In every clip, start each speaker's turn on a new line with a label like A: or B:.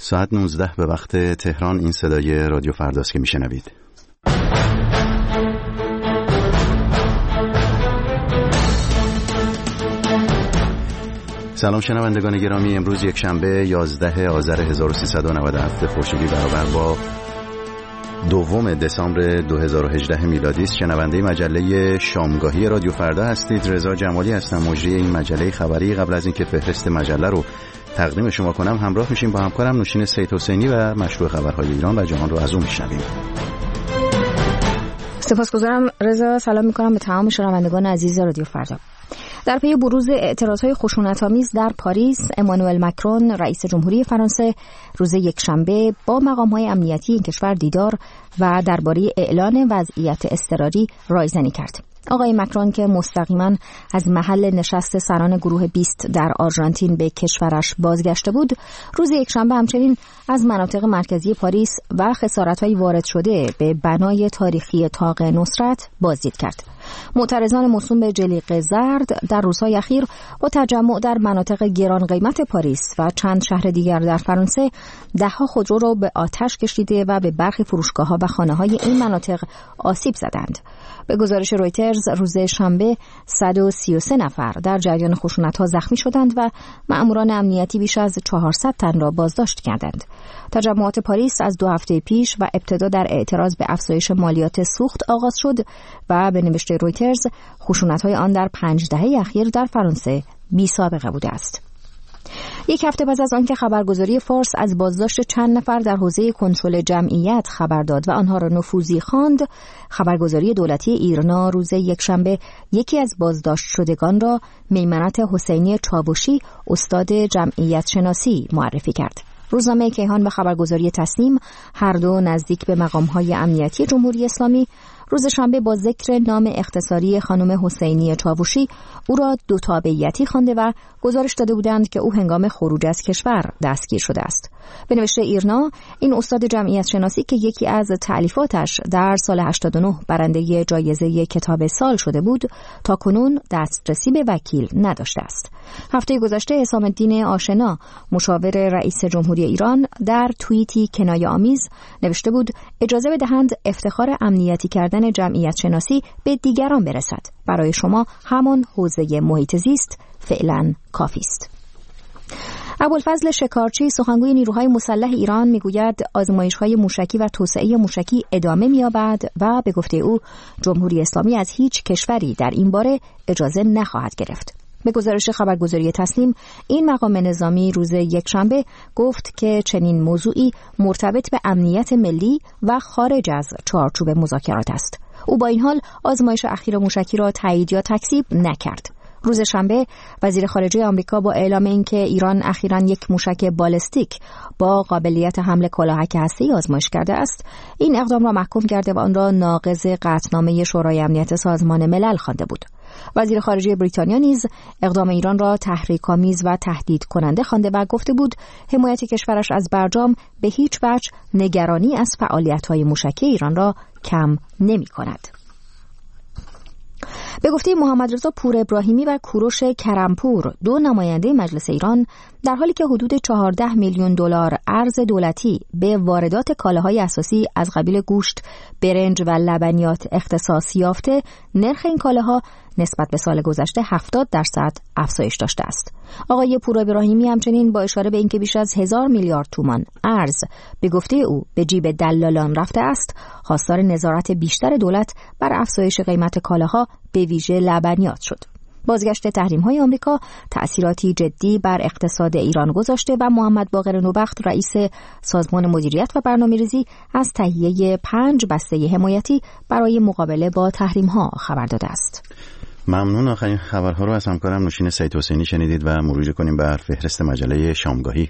A: ساعت 19 به وقت تهران. این صدای رادیو فرداست که میشنوید. سلام شنوندگان گرامی، امروز یک شنبه 11 آذر 1397 خورشیدی برابر با 2 دسامبر 2018 میلادی است. شنونده مجله شامگاهی رادیو فردا هستید. رضا جمالی هستم، مجری این مجله خبری. قبل از اینکه فهرست مجله رو تقدیم شما کنم، همراه میشیم با همکارم نوشین سید حسینی و مشروع خبرهای ایران و جهان رو از اون میشنویم.
B: سپاسگزارم رضا. سلام میکنم به تمام شنوندگان عزیز رادیو فردا. در پی بروز اعتراضهای خشونت‌آمیز در پاریس، امانوئل مکرون رئیس جمهوری فرانسه روز یکشنبه با مقام‌های امنیتی این کشور دیدار و درباره اعلان وضعیت اضطراری رایزنی کرد. آقای مکرون که مستقیما از محل نشست سران گروه 20 در آرژانتین به کشورش بازگشته بود، روز یکشنبه همچنین از مناطق مرکزی پاریس و خسارت‌های وارد شده به بنای تاریخی طاق نصرت بازدید کرد. معترضان موسوم به جلیقه زرد در روزهای اخیر با تجمع در مناطق گران قیمت پاریس و چند شهر دیگر در فرانسه ده‌ها خودرو را به آتش کشیده و به برخی فروشگاه‌ها و خانه‌های این مناطق آسیب زدند. به گزارش رویترز روز شنبه 133 نفر در جریان خشونت‌ها زخمی شدند و مأموران امنیتی بیش از 400 تن را بازداشت کردند. تجمعات پاریس از 2 هفته پیش و ابتدا در اعتراض به افزایش مالیات سوخت آغاز شد و به نوشته رویترز خشونت‌های آن در 5 دهه اخیر در فرانسه بی سابقه بوده است. یک هفته پس از آنکه خبرگزاری فارس از بازداشت چند نفر در حوزه کنترل جمعیت خبر داد و آنها را نفوذی خواند، خبرگزاری دولتی ایرنا روز یکشنبه یکی از بازداشت شدگان را میمنت حسینی چاوشی استاد جمعیت شناسی معرفی کرد. روزنامه کیهان و خبرگزاری تصنیم هر دو نزدیک به مقام‌های امنیتی جمهوری اسلامی روز شنبه با ذکر نام اختصاری خانم حسینی چاوشی او را دو تابعیتی خوانده و گزارش داده بودند که او هنگام خروج از کشور دستگیر شده است. به نوشته ایرنا، این استاد جمعیت شناسی که یکی از تألیفاتش در سال 89 برنده جایزه کتاب سال شده بود، تا کنون دسترسی به وکیل نداشته است. هفته گذشته حسام الدین آشنا، مشاور رئیس جمهوری ایران، در توییتی کنایه‌آمیز نوشته بود اجازه بدهند افتخار امنیتی کردن جمعیت شناسی به دیگران برسد. برای شما همان حوزه محیط زیست فعلا کافی است. ابوالفضل شکارچی، سخنگوی نیروهای مسلح ایران، میگوید آزمایش‌های موشکی و توسعه موشکی ادامه می‌یابد و به گفته او جمهوری اسلامی از هیچ کشوری در این باره اجازه نخواهد گرفت. به گزارش خبرگزاری تصنیم، این مقام نظامی روز یکشنبه گفت که چنین موضوعی مرتبط به امنیت ملی و خارج از چارچوب مذاکرات است. او با این حال آزمایش اخیر موشکی را تایید یا تکذیب نکرد. روز شنبه وزیر خارجه آمریکا با اعلام اینکه ایران اخیراً یک موشک بالستیک با قابلیت حمل کلاهک هسته‌ای آزمایش کرده است، این اقدام را محکوم کرده و آن را ناقض قطعنامه شورای امنیت سازمان ملل خوانده بود. وزیر خارجه بریتانیا نیز اقدام ایران را تحریک‌آمیز و تهدید کننده خوانده و گفته بود حمایت کشورش از برجام به هیچ وجه نگرانی از فعالیت‌های موشکی ایران را کم نمی‌کند. به گفته محمد رضا پور ابراهیمی و کوروش کرمپور، 2 نماینده مجلس ایران، در حالی که حدود 14 میلیون دلار ارز دولتی به واردات کالاهای اساسی از قبیل گوشت، برنج و لبنیات اختصاص یافته، نرخ این کالاها نسبت به سال گذشته 70% افزایش داشته است. آقای پور ابراهیمی همچنین با اشاره به اینکه بیش از 1000 میلیارد تومان ارز به گفته او به جیب دلالان رفته است، خواستار نظارت بیشتر دولت بر افزایش قیمت کالاها به ویژه لبنیات شد. بازگشت تحریم‌های آمریکا تأثیراتی جدی بر اقتصاد ایران گذاشته و محمد باقر نوبخت، رئیس سازمان مدیریت و برنامه‌ریزی، از تهیه 5 بسته حمایتی برای مقابله با تحریم‌ها خبر داده است.
A: ممنون. آخرین خبرها رو از همکارم نوشین سید حسینی شنیدید و مرور کنیم بر فهرست مجله شامگاهی.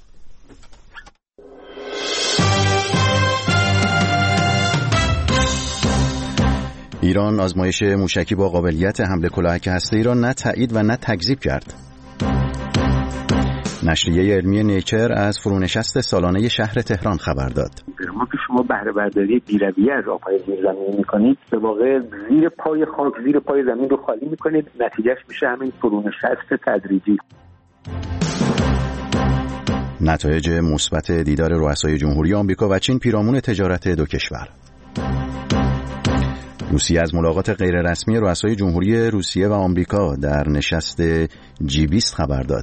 A: ایران آزمایش موشکی با قابلیت حمل کلاهک هسته‌ای را نه تایید و نه تکذیب کرد. نشریه علمی نیچر از فرونشست سالانه شهر تهران خبر داد.
C: ما که شما بهره برداری بی‌رویه از آب‌های زیرزمینی می‌کنید، به واقع زیر پای خاک، زیر پای زمین رو خالی می‌کنید، نتیجهش میشه همین فرونشست تدریجی.
A: نتایج مثبت دیدار رؤسای جمهوری آمریکا و چین پیرامون تجارت دو کشور. روسیه از ملاقات غیررسمی رؤسای جمهوری روسیه و آمریکا در نشست G20 خبر داد.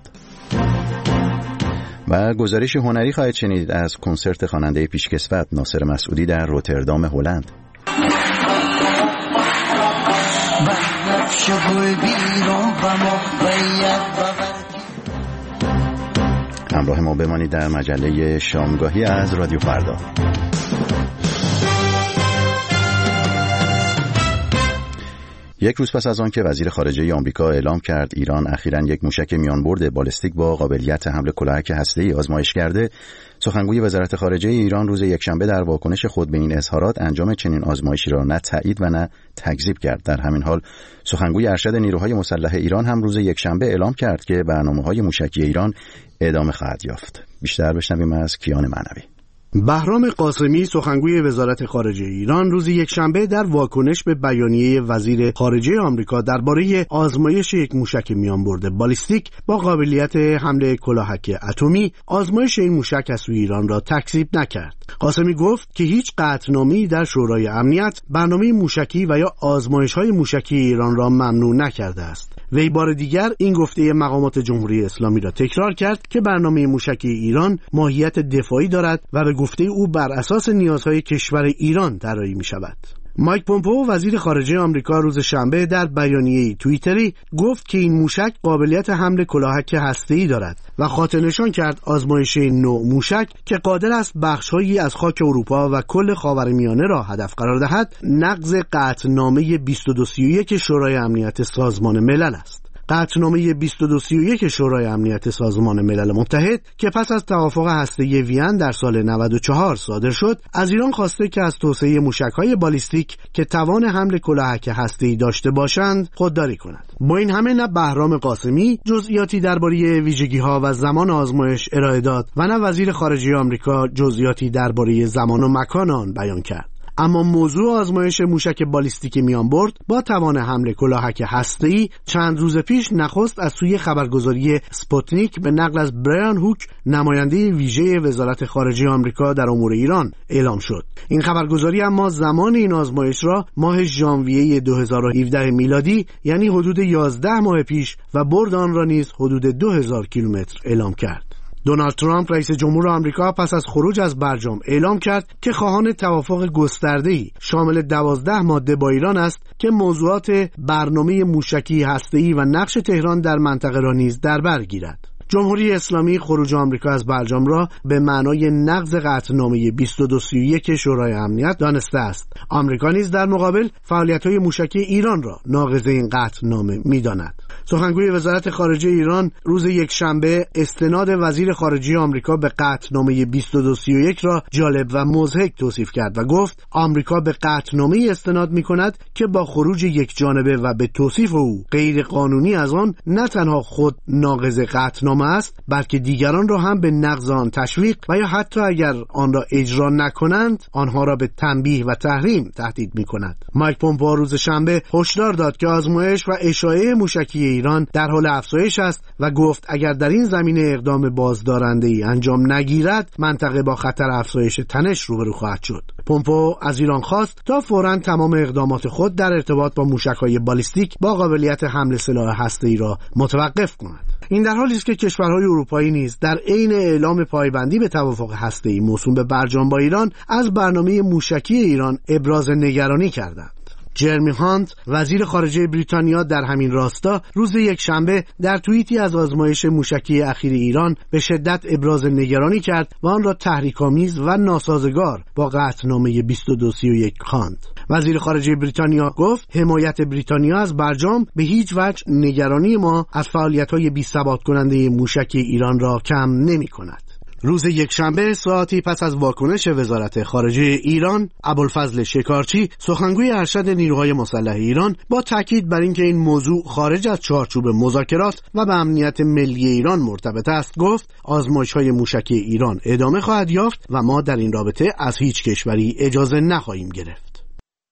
A: و گزارش هنری خواهید شنید از کنسرت خواننده پیشکسوت ناصر مسعودی در روتردام هلند. همراه ما بمانید در مجله شامگاهی از رادیو فردا. یک روز پس از آن که وزیر خارجه آمریکا اعلام کرد ایران اخیراً یک موشک میانبرد بالستیک با قابلیت حمل کلاهک هسته‌ای آزمایش کرده، سخنگوی وزارت خارجه ایران روز یکشنبه در واکنش خود به این اظهارات انجام چنین آزمایشی را نه تایید و نه تکذیب کرد. در همین حال سخنگوی ارشد نیروهای مسلح ایران هم روز یکشنبه اعلام کرد که برنامه‌های موشکی ایران ادامه خواهد یافت. بیشتر بشنویم از کیان معنوی.
D: بهرام قاسمی سخنگوی وزارت خارجه ایران روز یکشنبه در واکنش به بیانیه وزیر خارجه آمریکا درباره آزمایش یک موشک میانبرد بالستیک با قابلیت حمل کلاهک اتمی آزمایش این موشک از سوی ایران را تکذیب نکرد. قاسمی گفت که هیچ قطعنامه‌ای در شورای امنیت برنامه موشکی و یا آزمایش‌های موشکی ایران را ممنوع نکرده است. وی بار دیگر این گفته مقامات جمهوری اسلامی را تکرار کرد که برنامه موشکی ایران ماهیت دفاعی دارد و به گفته او بر اساس نیازهای کشور ایران طراحی می شود. مایک پومپئو وزیر خارجه آمریکا روز شنبه در بیانیه توییتری گفت که این موشک قابلیت حمل کلاهک هسته‌ای دارد و خاطر نشان کرد آزمایش نوع موشک که قادر است بخش‌هایی از خاک اروپا و کل خاورمیانه را هدف قرار دهد نقض قطعنامه 2231 شورای امنیت سازمان ملل است. قطعنامه 2231 شورای امنیت سازمان ملل متحد که پس از توافق هسته‌ای وین در سال 94 صادر شد، از ایران خواسته که از توسعه موشک‌های بالستیک که توان حمل کلاهک هسته‌ای داشته باشند خودداری کند. با این همه نه بهرام قاسمی جزئیاتی درباره ویژگی‌ها و زمان آزمایش ارائه داد و نه وزیر خارجه آمریکا جزئیاتی درباره زمان و مکان آن بیان کرد. اما موضوع آزمایش موشک بالستیک میانبرد با توان حمل کلاهک هسته‌ای چند روز پیش نخست از سوی خبرگزاری اسپوتنیک به نقل از برایان هوک نماینده ویژه وزارت خارجه آمریکا در امور ایران اعلام شد. این خبرگزاری اما زمان این آزمایش را ماه ژانویه 2017 میلادی یعنی حدود 11 ماه پیش و برد آن را نیز حدود 2000 کیلومتر اعلام کرد. دونالد ترامپ رئیس جمهور آمریکا پس از خروج از برجام اعلام کرد که خواهان توافق گسترده‌ای شامل 12 ماده با ایران است که موضوعات برنامه موشکی هسته‌ای و نقش تهران در منطقه را نیز در بر گیرد. جمهوری اسلامی خروج آمریکا از برجام را به معنای نقض قطعنامه 2231 شورای امنیت دانسته است. آمریکا نیز در مقابل فعالیت‌های موشکی ایران را ناقض این قطعنامه می‌داند. سخنگوی وزارت خارجه ایران روز یکشنبه استناد وزیر خارجه آمریکا به قطعنامه 2231 را جالب و مضحک توصیف کرد و گفت آمریکا به قطعنامه استناد می‌کند که با خروج یکجانبه و به توصیف او غیر قانونی از آن نه تنها خود ناقض قطعنامه است بلکه دیگران را هم به نقض آن تشویق و یا حتی اگر آن را اجرا نکنند آنها را به تنبیه و تحریم تهدید می‌کند. مایک پومپئو روز شنبه هشدار داد که آزمایش و اشاعه موشکی ایران در حال افزایش است و گفت اگر در این زمینه اقدام بازدارنده‌ای انجام نگیرد منطقه با خطر افزایش تنش روبرو خواهد شد. پومپئو از ایران خواست تا فوراً تمام اقدامات خود در ارتباط با موشک‌های بالستیک با قابلیت حمل سلاح هسته‌ای را متوقف کند. این در حالی است که کشورهای اروپایی نیز در عین اعلام پایبندی به توافق هسته‌ای موسوم به برجام با ایران از برنامه موشکی ایران ابراز نگرانی کردند. جرمی هانت وزیر خارجه بریتانیا در همین راستا روز یکشنبه در توییتی از آزمایش موشکی اخیر ایران به شدت ابراز نگرانی کرد و آن را تحریک‌آمیز و ناسازگار با قطعنامه 2231 خواند. وزیر خارجه بریتانیا گفت حمایت بریتانیا از برجام به هیچ وجه نگرانی ما از فعالیت‌های بی‌ثبات کننده موشکی ایران را کم نمی‌کند. روز یکشنبه ساعتی پس از واکنش وزارت خارجه ایران، ابوالفضل شکارچی سخنگوی ارشد نیروهای مسلح ایران با تاکید بر اینکه این موضوع خارج از چارچوب مذاکرات و به امنیت ملی ایران مرتبط است گفت آزمایش‌های موشکی ایران ادامه خواهد یافت و ما در این رابطه از هیچ کشوری اجازه نخواهیم گرفت.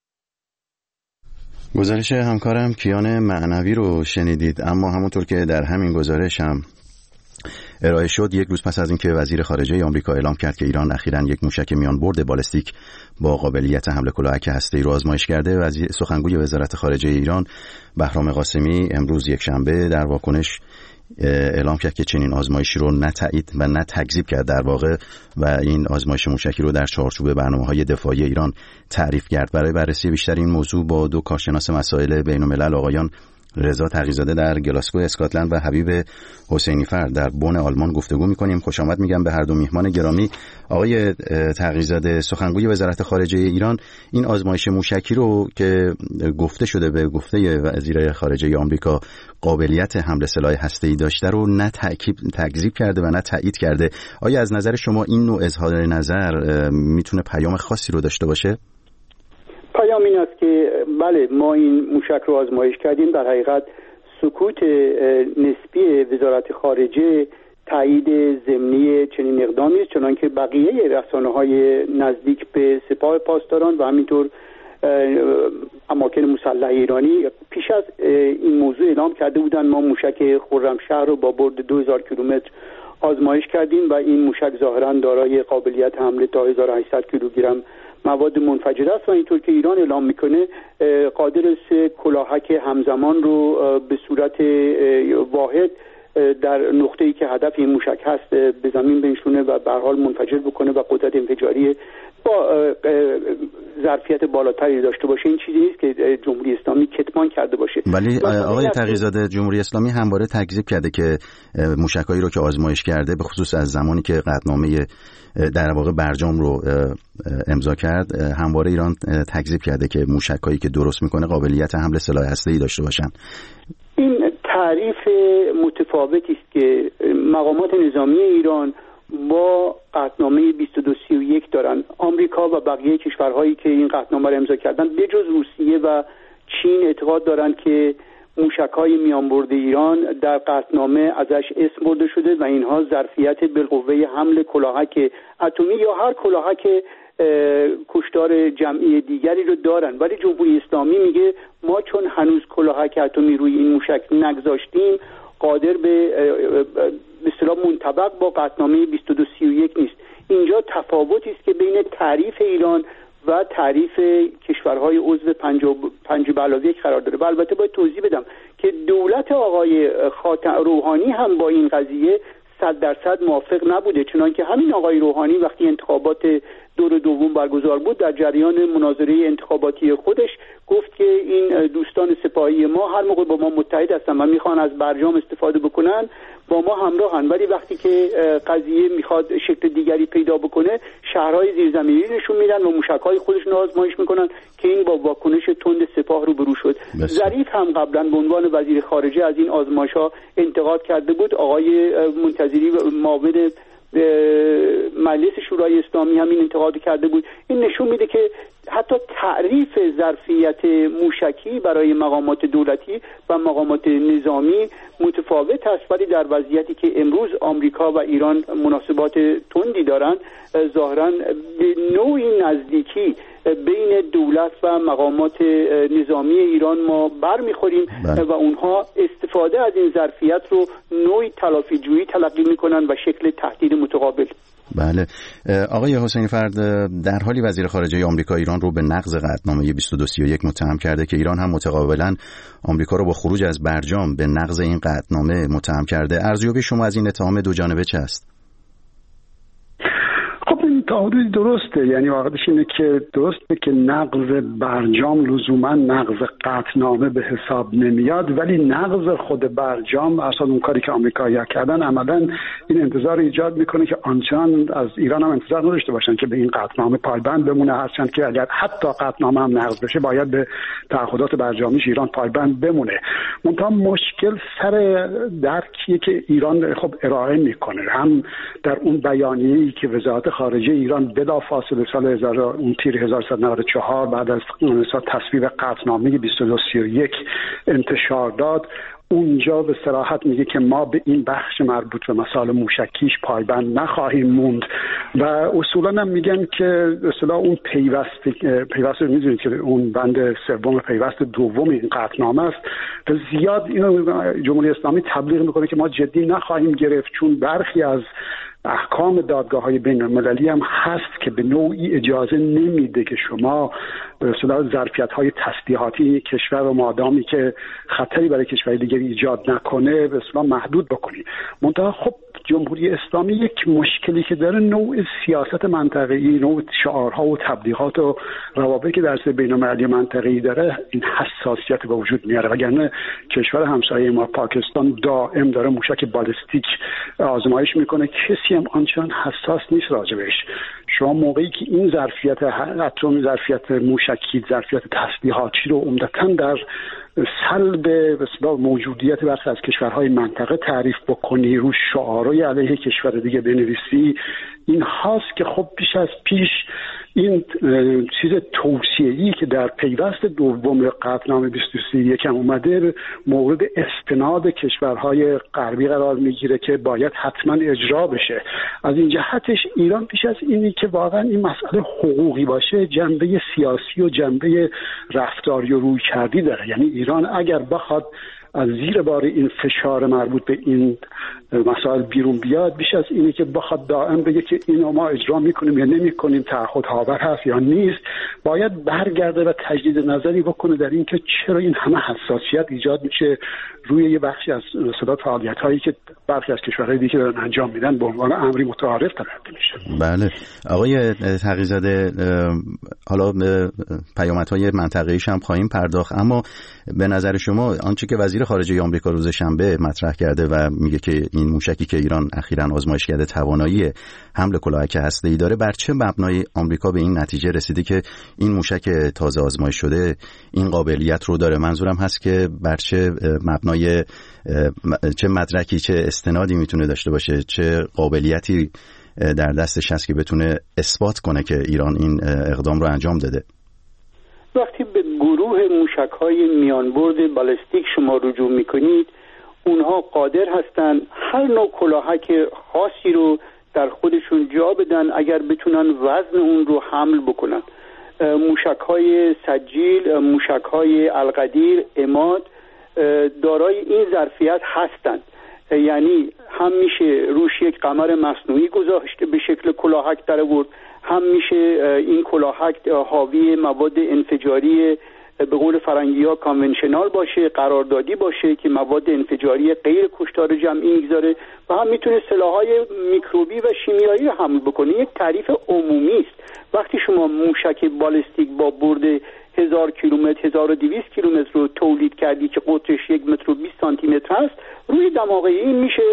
A: گزارش همکارم کیان معنوی رو شنیدید، اما همونطور که در همین گزارش هم ارائه شد یک روز پس از اینکه وزیر خارجه آمریکا اعلام کرد که ایران اخیراً یک موشک میانبرد بالستیک با قابلیت حمله کلاهک هسته‌ای رو آزمایش کرده. سخنگوی وزارت خارجه ایران بهرام قاسمی امروز یکشنبه در واکنش اعلام کرد که چنین آزمایشی رو نه تایید و نه تکذیب کرد در واقع و این آزمایش موشکی رو در چارچوب برنامه‌های دفاعی ایران تعریف کرد. برای بررسی بیشتر این موضوع با دو کارشناس مسائل بین‌الملل آقایان رضا تقی‌زاده در گلاسگو اسکاتلند و حبیب حسینی فرد در بن آلمان گفتگو می‌کنیم. خوش آمد میگم به هر دو میهمان گرامی. آقای تقی‌زاده، سخنگوی وزارت خارجه ایران این آزمایش موشکی رو که گفته شده به گفته وزیر خارجه آمریکا قابلیت حمل سلاح هسته‌ای داشته رو نه تکذیب کرده و نه تایید کرده. آیا از نظر شما این نوع اظهار نظر میتونه پیام خاصی رو داشته باشه؟
E: پیام این است که بله، ما این موشک رو آزمایش کردیم. در حقیقت سکوت نسبی وزارت خارجه تایید ضمنی چنین اقدامی است، چنانکه بقیه رسانه‌های نزدیک به سپاه پاسداران و همینطور اماکن مسلح ایرانی پیش از این موضوع اعلام کرده بودند ما موشک خرمشهر رو با برد 2000 کیلومتر آزمایش کردیم و این موشک ظاهراً دارای قابلیت حمله تا 1800 کیلوگرم مواد منفجر است و اینطور که ایران اعلام میکنه قادر است کلاهک همزمان رو به صورت واحد در نقطه‌ای که هدف این موشک هست به زمین بنشونه و به هر حال منفجر بکنه و قدرت انفجاری با ظرفیت بالاتری داشته باشه. این چیزی نیست که جمهوری اسلامی کتمان کرده باشه.
A: ولی آقای تقی‌زاده، جمهوری اسلامی همواره تکذیب کرده که موشکایی رو که آزمایش کرده به خصوص از زمانی که قطعنامه در واقع برجام رو امضا کرد همواره ایران تکذیب کرده که موشکایی که درست میکنه قابلیت حمل سلاح هسته‌ای داشته باشن.
E: این تعریف متفاوتی است که مقامات نظامی ایران با قطعنامه 2231 دارن. آمریکا و بقیه کشورهایی که این قطعنامه را امضا کردن به جز روسیه و چین اعتقاد دارند که موشک‌های میانبرد ایران در قطعنامه ازش اسم برده شده و اینها ظرفیت بالقوه حمل کلاهک اتمی یا هر کلاهک کشتار جمعی دیگری رو دارن. ولی جمهوری اسلامی میگه ما چون هنوز کلاهک اتمی روی این موشک نگذاشتیم قادر به اصطلاح منطبق با قطعنامه 2231 نیست. اینجا تفاوتی است که بین تعریف ایران و تعریف کشورهای عضو 5+1 قرار داره. و البته باید توضیح بدم که دولت آقای روحانی هم با این قضیه 100% موافق نبوده، چنانکه همین آقای روحانی وقتی انتخابات دور دوم برگزار بود در جریان مناظره انتخاباتی خودش گفت که این دوستان سپاهی ما هر موقع با ما متحد هستن و میخوان از برجام استفاده بکنن با ما همراهن، ولی وقتی که قضیه میخواد شکل دیگری پیدا بکنه شهرهای زیرزمینی نشون میدن و موشک‌های خودشون آزمایش میکنن که این با واکنش تند سپاه روبرو شد. ظریف هم قبلا به عنوان وزیر خارجه از این آزمایش‌ها انتقاد کرده بود. آقای منتظری معاون مجلس شورای اسلامی همین انتقاد کرده بود. این نشون میده که حتی تعریف ظرفیت موشکی برای مقامات دولتی و مقامات نظامی متفاوت است، ولی در وضعیتی که امروز آمریکا و ایران مناسبات تندی دارند ظاهراً به نوعی نزدیکی بین دولت و مقامات نظامی ایران ما برمیخوریم و اونها استفاده از این ظرفیت رو نوعی تلافی جویی تلقی میکنن و شکل تهدید متقابل.
A: بله آقای حسینی فرد، در حالی وزیر خارجه آمریکا ایران رو به نقض قطعنامه 2231 متهم کرده که ایران هم متقابلا آمریکا رو با خروج از برجام به نقض این قطعنامه متهم کرده. ارزیابی شما از این اتهام دو جانبه چه است؟
F: خب این تا حدودی درسته، یعنی واقعش اینه که درسته که نقض برجام لزوما نقض قطعنامه به حساب نمیاد، ولی نقض خود برجام اصلا اون کاری که آمریکایی‌ها کردن عملاً این انتظار ایجاد میکنه که آنچنان از ایران هم انتظار نداشته باشن که به این قطعنامه پایبند بمونه، هرچند که اگر حتی قطعنامه هم نقض بشه باید به تعهدات برجامیش ایران پایبند بمونه. منتها مشکل سر درکیه که ایران خب ارائه میکنه، هم در اون بیانیه‌ای که وزارت خارجه ایران بلافاصله سال تیر 1194 بعد از تصویب قطعنامه 2231 انتشار داد، اونجا به صراحت میگه که ما به این بخش مربوط به مسائل موشکیش پایبند نخواهیم موند و اصولا هم میگن که اصلا اون پیوست میدونید که اون بند سوم پیوست دوم این قطعنامه است و زیاد اینو جمهوری اسلامی تبلیغ میکنه که ما جدی نخواهیم گرفت، چون برخی از احکام دادگاه‌های بین‌المللی هم هست که به نوعی اجازه نمیده که شما به اصطلاح ظرفیت‌های تسلیحاتی کشور و مادامی که خطری برای کشور دیگری ایجاد نکنه به اصطلاح محدود بکنی. منتها خب جمهوری اسلامی یک مشکلی که داره نوع سیاست منطقه‌ای، نوع شعارها و تبلیغات و روابطی که در سطح بین‌المللی منطقه‌ای داره، این حساسیت به وجود میاره. وگرنه کشور همسایه ما پاکستان دائم داره موشک بالستیک آزمایش میکنه، کسی هم آنچنان حساس نیست راجبش. شما موقعی که این ظرفیت اتمی، ظرفیت موشکی، ظرفیت تسلیحاتی رو عمدتاً در سلب موجودیت برخی از کشورهای منطقه تعریف بکنی، رو شعارهای علیه کشور دیگه بنویسی، این هاست که خب پیش از پیش این چیز توصیه‌ای که در پیوست دوم قطعنامه 231 هم اومده مورد استناد کشورهای غربی قرار میگیره که باید حتما اجرا بشه. از این جهتش ایران پیش از اینی که واقعا این مسئله حقوقی باشه، جنبه سیاسی و جنبه رفتاری و رویکردی داره. یعنی ایران اگر بخواد از زیر بار این فشار مربوط به این مسائل بیرون بیاد، بیش از اینی که بخواد دائم بگه که اینو ما اجرا میکنیم یا نمیکنیم، تعهد هاور هست یا نیست، باید برگرده و تجدید نظری بکنه در این که چرا این همه حساسیت ایجاد میشه روی یه بخشی از فعالیت هایی که برخی از کشورهای دیگه دارن انجام میدن به عنوان امری متعارف تلقی میشه.
A: بله آقای تقی‌زاده، حالا پیامدهای منطقه‌ایش هم خواهیم پرداخت، اما به نظر شما آنچه که وزیر خارجه آمریکا روز شنبه مطرح کرده و میگه که این موشکی که ایران اخیراً آزمایش کرده توانایی حمل کلاهک هسته‌ای داره، بر چه مبنای آمریکا به این نتیجه رسیده که این موشک تازه آزمایش شده این قابلیت رو داره؟ منظورم هست که بر چه مبنای، چه مدرکی، چه استنادی میتونه داشته باشه، چه قابلیتی در دستش هست که بتونه اثبات کنه که ایران این اقدام رو انجام داده؟
E: وقتی به گروه موشک‌های میانبرد بالستیک شما رجوع میکنید، اونها قادر هستن هر نوع کلاهک خاصی رو در خودشون جا بدن اگر بتونن وزن اون رو حمل بکنن. موشک‌های سجیل، موشک‌های القدیر، عماد دارای این ظرفیت هستند. یعنی هم میشه روش یک قمر مصنوعی گذاشته به شکل کلاهک در آورد، هم میشه این کلاهک حاوی مواد انفجاری به قول فرنگی‌ها کانونشنال باشه، قراردادی باشه که مواد انفجاری غیر کشتار جمعی میگذاره، و هم میتونه سلاح‌های میکروبی و شیمیایی رو حمل بکنه. یک تعریف عمومی است. وقتی شما موشک بالستیک با برد 1000 کیلومتر 1200 کیلومتر رو تولید کردی که قطرش 1 متر و 20 سانتی متر است، روی دماغه این میشه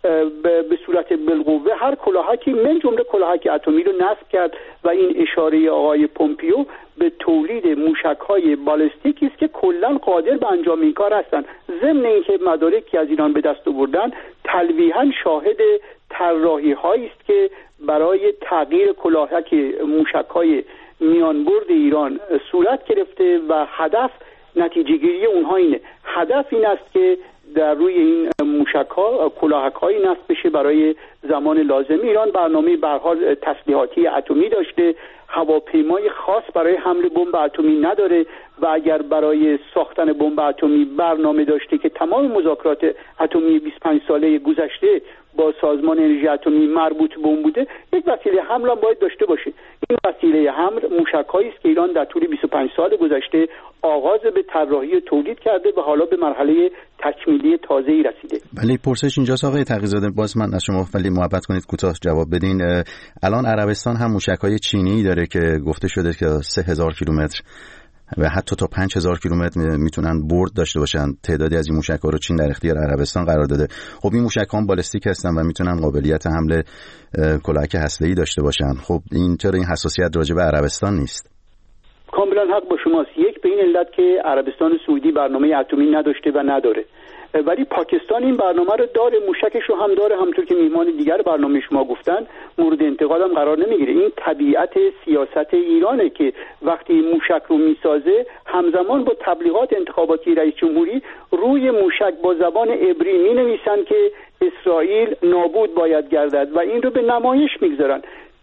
E: به صورت بالقوه هر کلاهکی من جمله کلاهک اتمی رو نصب کرد و این اشاره آقای پومپیو به تولید موشک‌های بالستیکی است که کلاً قادر به انجام این کار هستند. ضمن اینکه مدارکی از ایران به دست آوردن، تلویحاً شاهد طراحی‌هایی است که برای تغییر کلاهک موشک‌های میانبرد ایران صورت گرفته و هدف نتیجه گیری اونها اینه. هدف این است که در روی این موشک‌ها کلاهک‌هایی نصب بشه برای زمان لازم. ایران برنامه به هر حال تسلیحاتی اتمی داشته، هواپیمای خاص برای حمل بمب اتمی نداره و اگر برای ساختن بمب اتمی برنامه داشته که تمام مذاکرات اتمی 25 ساله گذشته با سازمان انرژی اتمی مربوط به اون بوده، یک وسیله حمل هم باید داشته باشه. این وسیله حمل موشک‌هایی است که ایران در طول 25 سال گذشته آغاز به طراحی تولید کرده و حالا به مرحله تکمیلی تازه‌ای رسیده.
A: ولی پرسش اینجاست آقای تقی‌زاده، باز من از شما ولی محبت کنید کوتاه جواب بدین. الان عربستان هم موشک‌های چینی داره که گفته شده که 3000 کیلومتر و حتی تا 5000 کیلومتر میتونن برد داشته باشن. تعدادی از این موشک‌ها رو چین در اختیار عربستان قرار داده. خب این موشک‌ها هم بالستیک هستن و میتونن قابلیت حمل کلاهک هسته‌ای داشته باشن. خب این چرا این حساسیت راجع به عربستان نیست؟
E: کاملا حق با شماست. یک به این علت که عربستان سعودی برنامه اتمی نداشته و نداره، ولی پاکستان این برنامه رو داره، موشکش رو هم داره، همونطور که میهمان دیگر برنامه شما گفتن مورد انتقاد هم قرار نمیگیره. این طبیعت سیاست ایرانه که وقتی موشک رو میسازه همزمان با تبلیغات انتخاباتی رئیس جمهوری روی موشک با زبان عبری مینویسن که اسرائیل نابود باید گردد و این رو به نمایش میگذارن.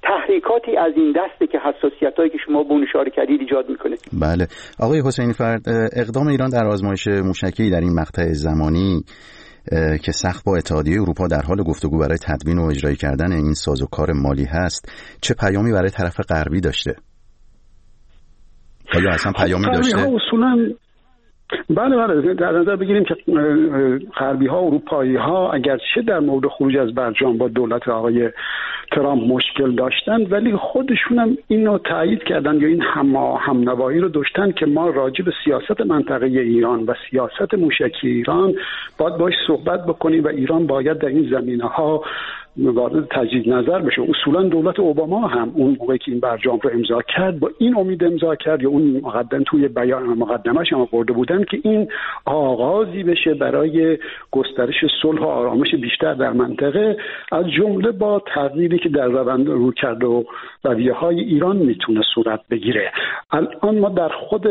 E: تحریکاتی از این دسته که حساسیتایی که شما به اون اشاره کردید ایجاد میکنه.
A: بله آقای حسینی فرد، اقدام ایران در آزمایش موشکی در این مقطع زمانی که سخت با اتحادیه اروپا در حال گفتگو برای تدوین و اجرایی کردن این سازوکار مالی هست، چه پیامی برای طرف غربی داشته؟ آیا اصلا پیامی داشته؟
F: اصولاً بله در نظر بگیریم که غربی ها اروپایی ها اگرچه در مورد خروج از برجام با دولت آقای ترامپ مشکل داشتن، ولی خودشون هم اینو تایید کردن یا این همنوایی رو داشتن که ما راجع به سیاست منطقه ایران و سیاست موشکی ایران باید باش صحبت بکنیم و ایران باید در این زمینه‌ها وارد تجدید نظر بشه. اصولا دولت اوباما هم اون موقعی که این برجام رو امضا کرد با این امید امضا کرد یا اون مقدم توی بیان مقدمش هم آورده بودن که این آغازی بشه برای گسترش صلح و آرامش بیشتر در منطقه، از جمله با تغییری که در روند رویکرد و رویه‌های ایران میتونه صورت بگیره. الان ما در خود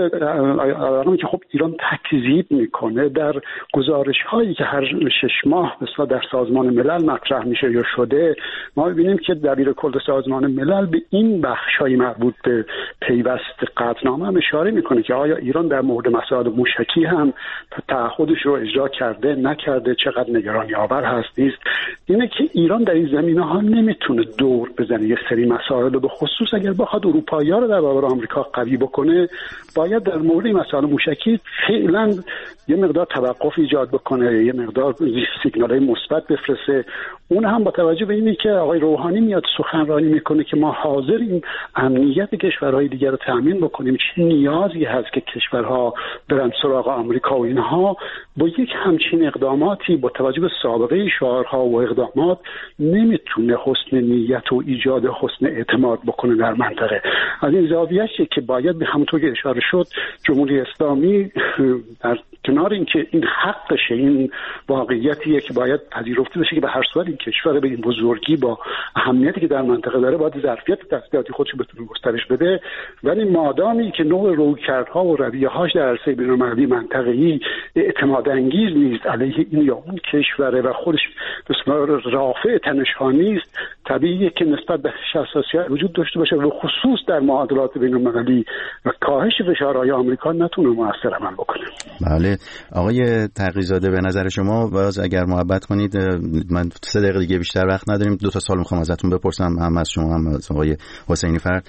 F: الان که خب ایران تکذیب میکنه در گزارش‌هایی که هر 6 ماه مثلا در سازمان ملل مطرح میشه یا شده، ما می‌بینیم که دبیر کل سازمان ملل به این بخش‌های مربوط به پیوست قطعنامه هم اشاره میکنه که آیا ایران در مورد مسائل موشکی هم تعهدش رو اجرا کرده نکرده، چقدر نگرانی آور هست نیست. اینه که ایران در این زمینه‌ها نمیتونه دور بزنه یه سری مسائل رو، به خصوص اگر بخواد اروپایی‌ها رو در برابر آمریکا قوی بکنه، باید در مورد مسائل موشکی فعلا یه مقدار توقف ایجاد بکنه، یه مقدار سیگنال‌های مثبت بفرسته. اون هم با توجه به اینی که آقای روحانی میاد سخنرانی میکنه که ما حاضریم امنیت کشورهای دیگر رو تامین بکنیم، چه نیازی هست که کشورها برن سراغ آمریکا و اینها، با یک همچین اقداماتی با توجه به سابقه شعارها و اقدامات نمیتونه حسن نیت و ایجاد حسن اعتماد بکنه در منطقه. از این زاویه‌ای که باید به همونطور که اشاره شد جمهوری اسلامی در کنار اینکه این حقشه، این واقعیتیه که باید پذیرفته بشه که به هر صورت این کشور به این بزرگی با اهمیتی که در منطقه داره باید ظرفیت تسلیحاتی خودش بتونه گسترش بده، ولی مادامی که نوع رویکردها و رویه‌هاش در عرصه بین‌المللی منطقه‌ای اعتماد انگیز نیست علیه این یا اون کشوره و خودش بسیار رافع تنش‌ها نیست، طبیعیه که نسبت به حساسیت وجود داشته باشه و خصوص در معادلات بین‌المللی و کاهش فشارهای آمریکا نتونه مؤثر عمل بکنه.
A: بله آقای تقی‌زاده، به نظر شما باز اگر محبت کنید، من 3 دقیقه دیگه بیشتر وقت نداریم، 2 تا سوال می‌خوام ازتون بپرسم، هم از شما هم از آقای حسینی فرد.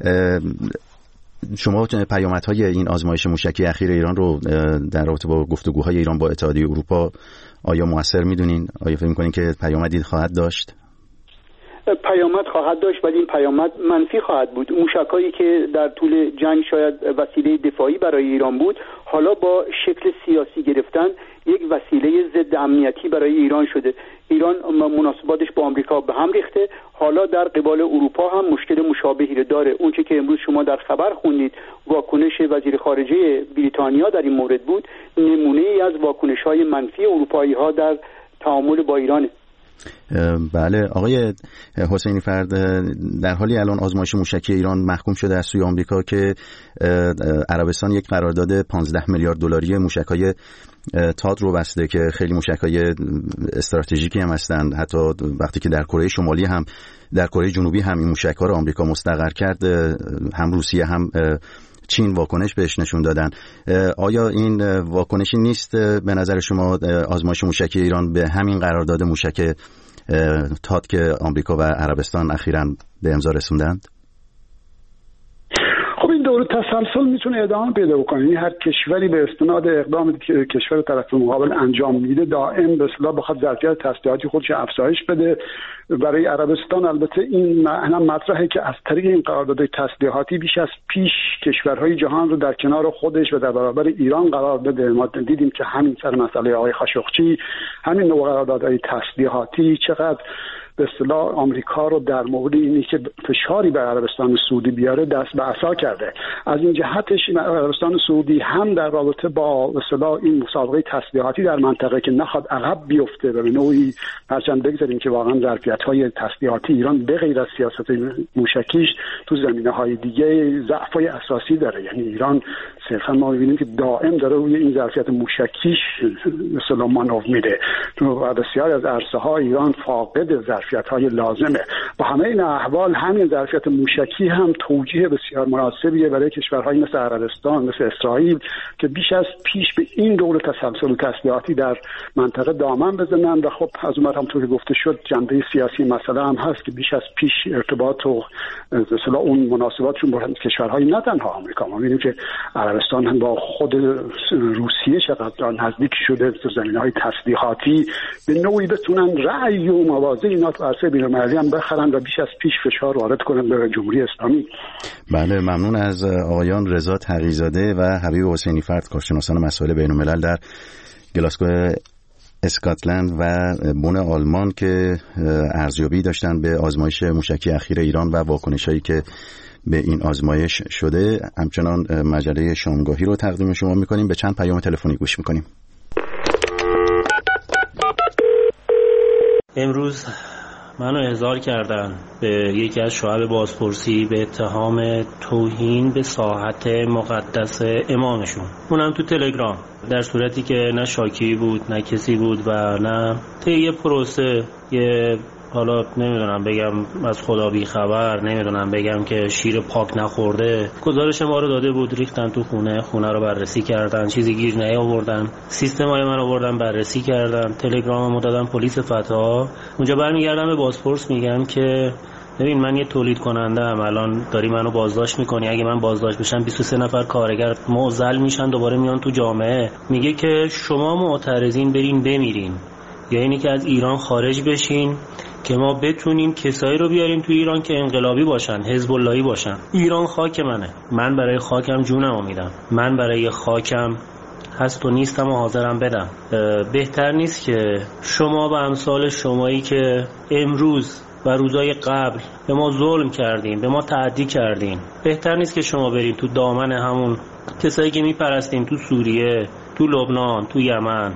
A: شما پیامدهای این آزمایش موشکی اخیر ایران رو در رابطه با گفتگوهای ایران با اتحادیه اروپا آیا مؤثر می‌دونین؟ آیا فکر می‌کنین که پیامدی خواهد داشت؟
E: پیامد خواهد داشت، ولی این پیامد منفی خواهد بود. موشکایی که در طول جنگ شاید وسیله دفاعی برای ایران بود، حالا با شکل سیاسی گرفتن یک وسیله ضد امنیتی برای ایران شده. ایران مناسباتش با آمریکا به هم ریخته، حالا در قبال اروپا هم مشکل مشابهی رو داره. اونچه که امروز شما در خبر خوندید واکنش وزیر خارجه بریتانیا در این مورد بود، نمونه‌ای از واکنش‌های منفی اروپایی‌ها در تعامل با ایران.
A: بله آقای حسینی فرد، در حالی الان آزمایش موشکی ایران محکوم شده از سوی آمریکا که عربستان یک قرارداد 15 میلیارد دلاری موشک‌های تاد رو بسته که خیلی موشک‌های استراتژیکی هم هستند. حتی وقتی که در کره شمالی هم در کره جنوبی هم این موشک‌ها رو آمریکا مستقر کرد، هم روسیه هم چین واکنش بهش نشون دادن. آیا این واکنشی نیست به نظر شما آزمایش موشکی ایران به همین قرارداد موشک تاد که آمریکا و عربستان اخیراً به امضا رسوندند؟
F: خب این دور تسلسل میتونه ادامه پیدا بکنه. یعنی هر کشوری به استناد اقدام کشور طرف مقابل انجام میده دائم به اصطلاح بخواد ظرفیت تسلیحاتی خودش افزایش بده. برای عربستان البته این هم مطرحه که از طریق این قرارداد تسلیحاتی بیش از پیش کشورهای جهان رو در کنار خودش و در برابر ایران قرار بده. ما دیدیم که همین سر مسئله آقای خاشقچی، همین نوع قراردادهای تسلیحاتی چقدر به اصطلاح آمریکا رو در مورد اینی که فشاری بر عربستان سعودی بیاره دست به عصا کرده. از این جهتش عربستان سعودی هم در رابطه با به اصطلاح این مسابقه تسلیحاتی در منطقه که نخواد عقب بیفته و به نوعی هرچند بگذاریم که واقعا ظرفیت‌های تسلیحاتی ایران به غیر از سیاست موشکیش تو زمینه‌های دیگه ضعف‌های اساسی داره. یعنی ایران صرفا ما می‌بینیم که دائم داره روی این ظرفیت موشکیش مثلا مانور میده. تو بسیاری از عرصه‌ها ایران فاقد ظرفیت‌های لازمه. با همه این احوال همین ظرفیت موشکی هم توجیه بسیار مناسبیه برای کشورهایی مثل عربستان، مثل اسرائیل که بیش از پیش به این دور تسلسل و تسلیحاتی در منطقه دامن بزنن و خب از اون هم که گفته شد جنبه سیاسی مسئله هم هست که بیش از پیش ارتباط و مثلا اون مناسباتشون با کشورهای نه تنها آمریکا، ما می‌بینیم که عربستان هم با خود روسیه چقدر نزدیک شده در زمینه‌های تسلیحاتی به نوعی بتونن رأی و مواضع اینا تو عرصه بین‌المللی هم بخرن و بیش از پیش فشار وارد کنن به جمهوری اسلامی.
A: بله، ممنون از آقایان رضا تقی‌زاده و حبیب حسینی فرد، کارشناسان مسائل بین‌الملل در گلاسگو اسکاتلند و بن آلمان که ارزیابی داشتن به آزمایش موشکی اخیر ایران و واکنش‌هایی که به این آزمایش شده. همچنان مجله شامگاهی رو تقدیم شما می‌کنیم. به چند پیام تلفنی گوش می‌کنیم.
G: امروز منو احضار کردن به یکی از شعب بازپرسی به اتهام توهین به ساحت مقدس امامشون، اونم تو تلگرام، در صورتی که نه شاکی بود نه کسی بود و نه طی پروسه یه حالا نمیدونم بگم از خدا بی خبر، نمیدونم بگم که شیر پاک نخورده، گزارش ما رو داده بود، ریختن تو خونه رو بررسی کردن، چیزی گیر نیاوردن، سیستمای من آوردن بررسی کردن، تلگراممو دادن پلیس فتا. اونجا برمیگردم به بازپرس میگم که ببین من یه تولید کننده ام، الان داری منو بازداشت میکنی، اگه من بازداشت بشم 23 نفر کارگر معضل میشن، دوباره میان تو جامعه. میگه که شما معترضین برین بمیرین، یا اینی که از ایران خارج بشین که ما بتونیم کسایی رو بیاریم تو ایران که انقلابی باشن، حزب اللهی باشن. ایران خاک منه، من برای خاکم جونمو میدم، من برای خاکم هست و نیستم و حاضرم بدم. بهتر نیست که شما به امثال شمایی که امروز و روزای قبل به ما ظلم کردین، به ما تعدی کردین، بهتر نیست که شما برین تو دامن همون کسایی که میپرستین تو سوریه، تو لبنان، تو یمن.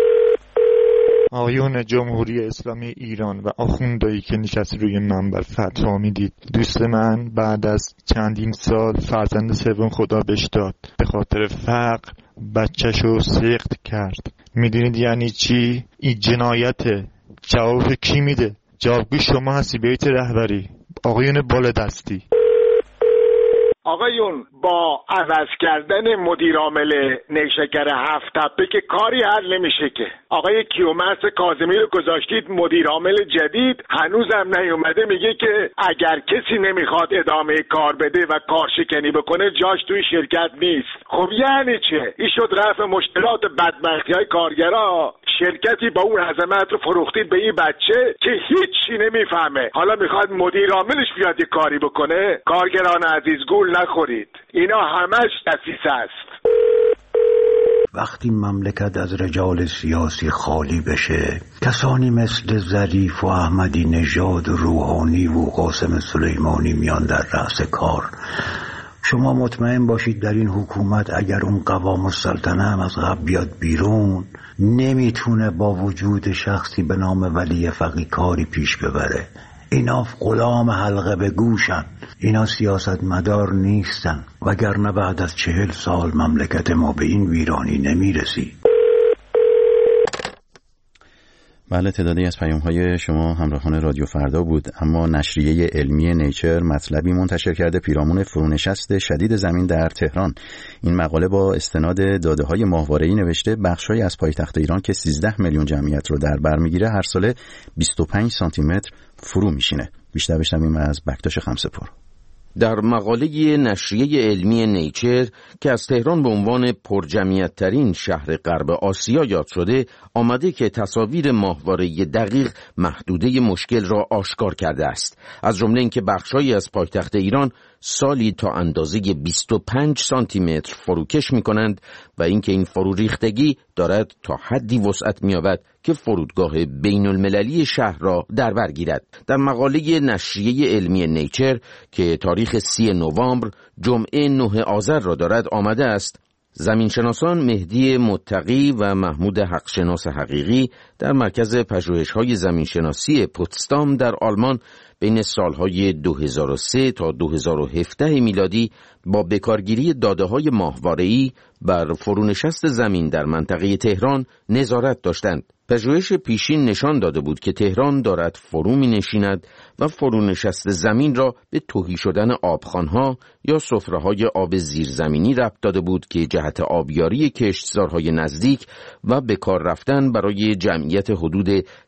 H: آقایون جمهوری اسلامی ایران و آخوندایی که نشستی روی منبر فتوا میدید، دوست من بعد از چندین سال فرزند سوم خدا بهش داد، به خاطر فقر بچه‌شو سقط کرد. میدونید یعنی چی؟ این جنایته. جواب کی میده؟ جوابگو شما هستی بیت رهبری، آقایون بالادستی.
I: آقایون با عوض کردن مدیر عامل نیشکر هفت تپه که کاری حل نمیشه که. آقای کیومرث کاظمی رو گذاشتید مدیر عامل جدید، هنوزم نیومده، میگه که اگر کسی نمیخواد ادامه کار بده و کارشکنی بکنه جاش توی شرکت نیست. خب یعنی چه؟ این شد رفع مشکلات بدبختی‌های کارگرا. شرکتی با اون عظمت رو فروختید به این بچه که هیچی نمیفهمه، حالا میخواد مدیر عاملش بیاد یه کاری بکنه. کارگران عزیز گول نخورید، اینا همش دسیسه است.
J: وقتی مملکت از رجال سیاسی خالی بشه، کسانی مثل ظریف و احمدی نژاد و روحانی و قاسم سلیمانی میان در رأس کار. شما مطمئن باشید در این حکومت اگر اون قوام السلطنه هم از قبل بیاد بیرون، نمیتونه با وجود شخصی به نام ولی فقیه کاری پیش ببره. اینا غلام حلقه به گوشن، اینا سیاست مدار نیستن، وگرنه بعد از 40 سال مملکت ما به این ویرانی نمیرسی.
A: بله، تعدادی از پیام‌های شما همراهان رادیو فردا بود. اما نشریه علمی نیچر مطلبی منتشر کرده پیرامون فرونشست شدید زمین در تهران. این مقاله با استناد داده‌های ماهواره‌ای نوشته بخش‌هایی از پایتخت ایران که 13 میلیون جمعیت رو در بر می‌گیره هر ساله 25 سانتی متر فرو میشینه. بیشتر بشنویم از بکتاش خمسه‌پور.
K: در مقاله نشریه علمی نیچر که از تهران به عنوان پرجمعیت‌ترین شهر غرب آسیا یاد شده، آمده که تصاویر ماهواره‌ای دقیق محدوده مشکل را آشکار کرده است. از جمله اینکه بخش‌هایی از پایتخت ایران سالی تا اندازه 25 سانتی متر فروکش می‌کنند و اینکه این فرو ریختگی دارد تا حدی وسعت می‌یابد که فرودگاه بین المللی شهر را در بر گیرد. در مقاله نشریه علمی نیچر که تاریخ 30 نوامبر جمعه 9 آذر را دارد آمده است: زمینشناسان مهدی متقی و محمود حقشناس حقیقی در مرکز پژوهش‌های زمینشناسی پوتسدام در آلمان بین سالهای 2003 تا 2017 میلادی با بکارگیری داده‌های ماهواره‌ای بر فرونشست زمین در منطقه تهران نظارت داشتند. پژوهش پیشین نشان داده بود که تهران دارد فرو می نشیند و فرونشست زمین را به تهی شدن آبخوان‌ها یا سفره‌های آب زیرزمینی ربط داده بود که جهت آبیاری کشتزارهای نزدیک و به کار رفتن برای جمعیت حدود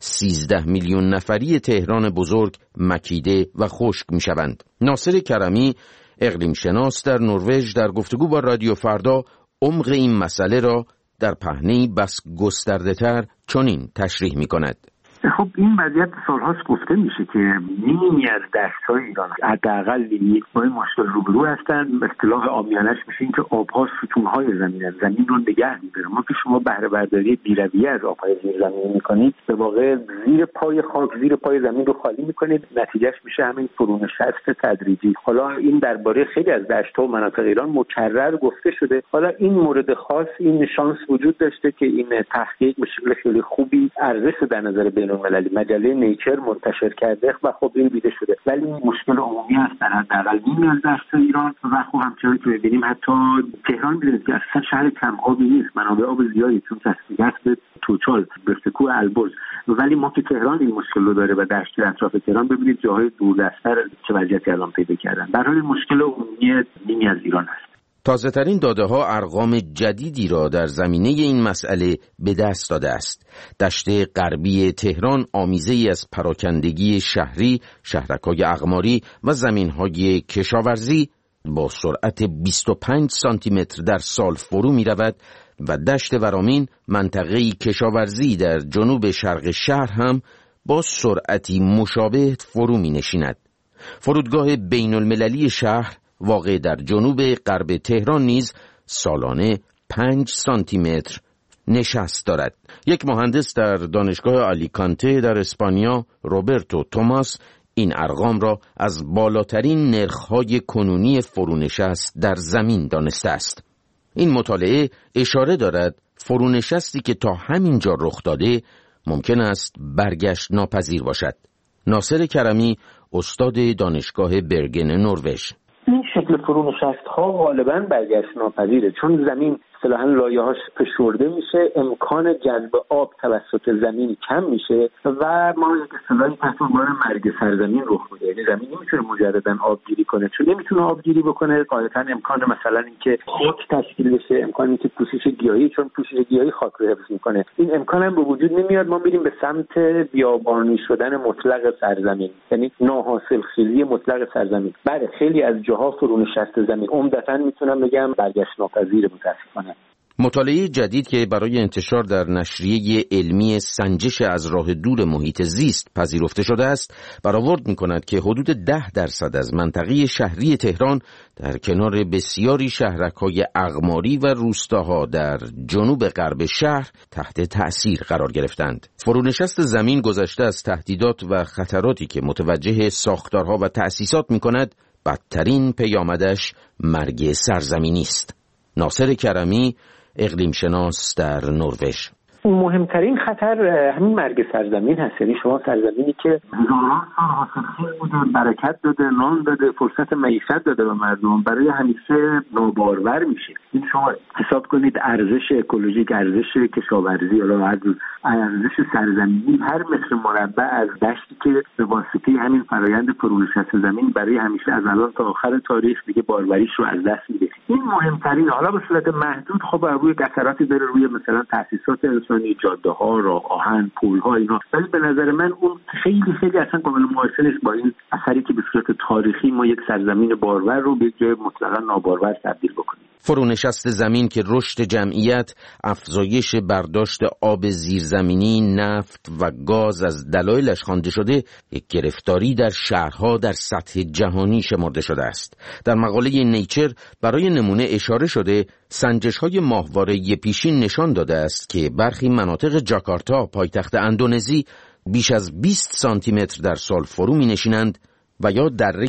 K: 13 میلیون نفری تهران بزرگ مکیده و خشک می شوند. ناصر کرمی، اقلیم شناس در نروژ، در گفتگو با رادیو فردا عمق این مسئله را در پهنه‌ای بس گسترده‌تر چنین تشریح می‌کند.
C: خب این وضعیت سال‌هاست گفته میشه که نیمی از دشت‌های ایران حداقل نیمی با این مشکل روبرو هستند. اصطلاح عامیانه‌اش میشه این که آب‌ها ستون‌های زمین رو نگه می‌داره. ما که شما بهره برداری بی‌رویه از آب‌های زیرزمینی می‌کنید، به واقع زیر پای خاک، زیر پای زمین رو خالی می‌کنید، نتیجهش میشه همین فرونشست تدریجی. حالا این درباره خیلی از دشت‌ها و مناطق ایران مکرر گفته شده. حالا این مورد خاص این شانس وجود داشته که این تحقیق به شکل خیلی خوبی ارزش در نظر المللی مجله نیچر منتشر کرده و خب این دیده شده، ولی مشکل عمومی است در حداقل نیمی از دشت ایران و خب همچنان که می‌بینیم حتی تهران می‌بینید که اصلا شهر کم آبی نیست، منابع آب زیادی چون تصفیه است به توچال به کوه البرز، ولی ما که تهران این مشکل رو داره و دشت اطراف تهران ببینید جاهای دوردست‌تر چه وضعیتی الان پیدا کردن. در حال مشکل عمومی نیمی از ایران است.
K: تازه‌ترین داده‌ها ارقام جدیدی را در زمینه این مسئله به دست داده است. دشت غربی تهران آمیزه‌ای از پراکندگی شهری، شهرک‌های اقماری و زمین‌های کشاورزی با سرعت 25 سانتیمتر در سال فرو می‌رود و دشت ورامین، منطقه‌ای کشاورزی در جنوب شرق شهر هم با سرعتی مشابه فرو می‌نشیند. فرودگاه بین‌المللی شهر واقع در جنوب غرب تهران نیز سالانه 5 سانتیمتر نشست دارد. یک مهندس در دانشگاه آلیکانته در اسپانیا، روبرتو توماس، این ارقام را از بالاترین نرخ‌های کنونی فرونشست در زمین دانسته است. این مطالعه اشاره دارد فرونشستی که تا همین جا رخ داده ممکن است برگشت ناپذیر باشد. ناصر کرمی، استاد دانشگاه برگن نروژ:
C: این شکل فرونشست‌ها غالباً برگشت ناپذیره، چون زمین اصطلاحاً لایه‌هاش فشرده میشه، امکان جذب آب توسط زمین کم میشه و ما یک اصطلاحی تحت عنوان مرگ سرزمین رخ میده. یعنی زمین نمیتونه مجدداً آبگیری کنه، چون نمیتونه آبگیری بکنه. غالباً امکان مثلا اینکه خاک تشکیل بشه، امکان اینکه پوشش گیاهی، چون پوشش گیاهی خاک رو حفظ میکنه، این امکان هم به وجود نمیاد. ما میریم به سمت بیابانی شدن مطلق سرزمین، یعنی ناحاصلخیزی مطلق سرزمین. بله خیلی از جاها فرونشست زمین عمدتاً میتونم بگم برگشت ناپذیر متاسفانه.
K: مطالعه جدید که برای انتشار در نشریه علمی سنجش از راه دور محیط زیست پذیرفته شده است، برآورد می‌کند که حدود 10% از منطقه شهری تهران در کنار بسیاری شهرک‌های اقماری و روستاها در جنوب غرب شهر تحت تأثیر قرار گرفتند. فرونشست زمین گذشته از تهدیدات و خطراتی که متوجه ساختارها و تأسیسات می‌کند، بدترین پیامدش مرگ سرزمینی است. ناصر کرمی، اقلیم شناس در نروژ:
C: مهمترین خطر همین مرگ سرزمین هست. یعنی شما سرزمینی که هزاران سال حاصلخیز بوده، برکت داده، نان داده، فرصت معیشت داده به مردم، برای همیشه نابارور میشه. این شما حساب کنید ارزش اکولوژیک، ارزش کشاورزی، یا ارزش سرزمینی هر متر مربع از دشتی که به واسطه همین فرایند فرونشست زمین برای همیشه از الان تا آخر تاریخ دیگه باروریش رو از دست میده. این مهمترین. حالا به صورت محدود خب روی اثراتی داره روی مثلا تأسیسات جاده‌ها، راه آهن، پل‌ها، اینا، ولی به نظر من اون خیلی اصلا قابل مقایسه نیست با این اثری که به صورت تاریخی ما یک سرزمین بارور رو به جای مطلقاً نابارور تبدیل بکنیم.
K: فرونشست زمین که رشد جمعیت، افزایش برداشت آب زیرزمینی، نفت و گاز از دلایلش خوانده شده، یک گرفتاری در شهرها در سطح جهانی شمرده شده است. در مقاله نیچر برای نمونه اشاره شده سنجش‌های ماهواره پیشین نشان داده است که برخی مناطق جاکارتا، پایتخت اندونزی، بیش از 20 سانتیمتر در سال فرو می‌نشینند و یا دره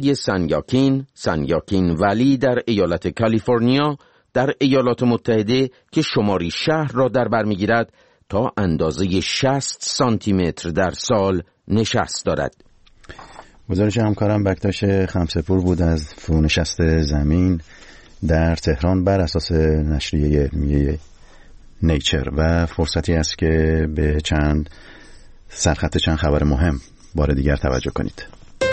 K: سانیاکین ولی در ایالت کالیفرنیا در ایالات متحده که شماری شهر را در بر می‌گیرد تا اندازه 60 سانتیمتر در سال نشست دارد.
A: گزارش همکارم بکتاش خمسه‌پور بود از فرونشست زمین. در تهران بر اساس نشریه علمی نیچر و فرصتی است که به سرخط چند خبر مهم بار دیگر توجه کنید.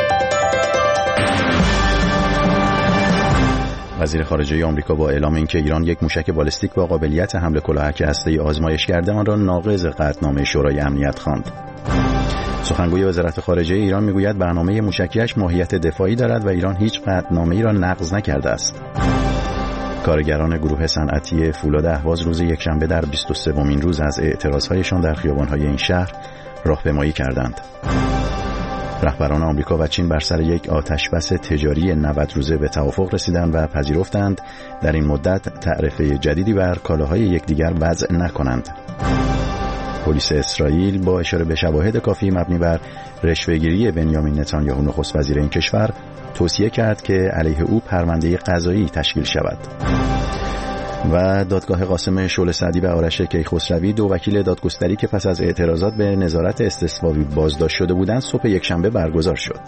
A: وزیر خارجه آمریکا با اعلام اینکه ایران یک موشک بالستیک با قابلیت حمل کلاهک هسته‌ای آزمایش کرده آن را ناقض قطعنامه شورای امنیت خواند. سخنگوی وزارت خارجه ایران میگوید برنامه موشکیش ماهیت دفاعی دارد و ایران هیچ قطعنامه‌ای را نقض نکرده است. کارگران گروه صنعتی فولاد اهواز روز یکشنبه در 23مین روز از اعتراضهایشان در خیابان‌های این شهر راهپیمایی کردند. رهبران آمریکا و چین بر سر یک آتشبس تجاری 90 روزه به توافق رسیدند و پذیرفتند در این مدت تعرفه جدیدی بر کالاهای یکدیگر وضع نکنند. پلیس اسرائیل با اشاره به شواهد کافی مبنی بر رشوه‌گیری بنیامین نتانیاهو نخست وزیر این کشور توصیه کرد که علیه او پرونده قضایی تشکیل شود. و دادگاه قاسم شعله سعدی و آرش کیخسروی، دو وکیل دادگستری که پس از اعتراضات به نظارت استثبابی بازداشت شده بودند، صبح یکشنبه برگزار شد.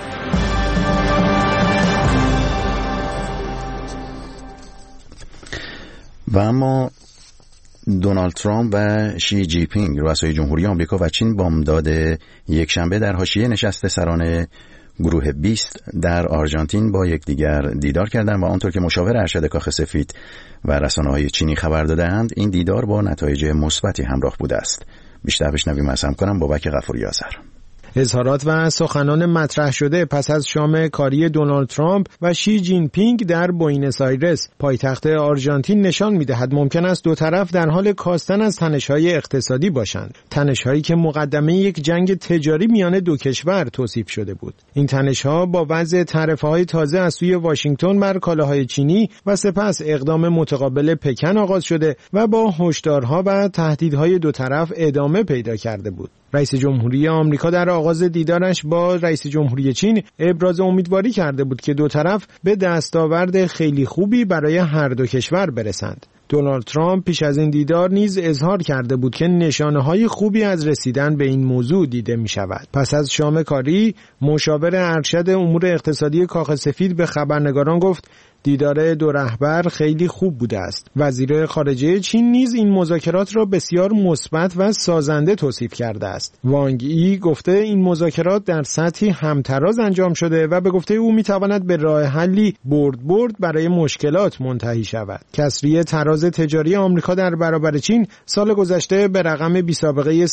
A: و اما دونالد ترامپ و شی جی پینگ، رؤسای جمهوری آمریکا و چین، بامداد یکشنبه در حاشیه نشست سران گروه 20 در آرژانتین با یکدیگر دیدار کردند و آنطور که مشاور ارشد کاخ سفید و رسانه‌های چینی خبر دادند، این دیدار با نتایج مثبتی همراه بوده است. بیشتر بشنویم از همکارم بابک غفوری آذر.
L: اظهارات و سخنان مطرح شده پس از شام کاری دونالد ترامپ و شی جین پینگ در بوئنوس آیرس پایتخت آرژانتین نشان می‌دهد ممکن است دو طرف در حال کاستن از تنش‌های اقتصادی باشند، تنش‌هایی که مقدمه یک جنگ تجاری میان دو کشور توصیف شده بود. این تنش‌ها با وضع تعرفه‌های تازه از سوی واشنگتن بر کالاهای چینی و سپس اقدام متقابل پکن آغاز شده و با هشدارها و تهدیدهای دو طرف ادامه پیدا کرده بود. رئیس جمهوری آمریکا در آغاز دیدارش با رئیس جمهوری چین ابراز امیدواری کرده بود که دو طرف به دستاورد خیلی خوبی برای هر دو کشور برسند. دونالد ترامپ پیش از این دیدار نیز اظهار کرده بود که نشانه‌های خوبی از رسیدن به این موضوع دیده می شود. پس از شام کاری، مشاور ارشد امور اقتصادی کاخ سفید به خبرنگاران گفت دیدار دو رهبر خیلی خوب بوده است. وزیر خارجه چین نیز این مذاکرات را بسیار مثبت و سازنده توصیف کرده است. وانگ ای گفته این مذاکرات در سطحی همتراز انجام شده و به گفته او میتواند به راه حلی برد برای مشکلات منتهی شود. کسری تراز تجاری آمریکا در برابر چین سال گذشته به رقم بی‌سابقه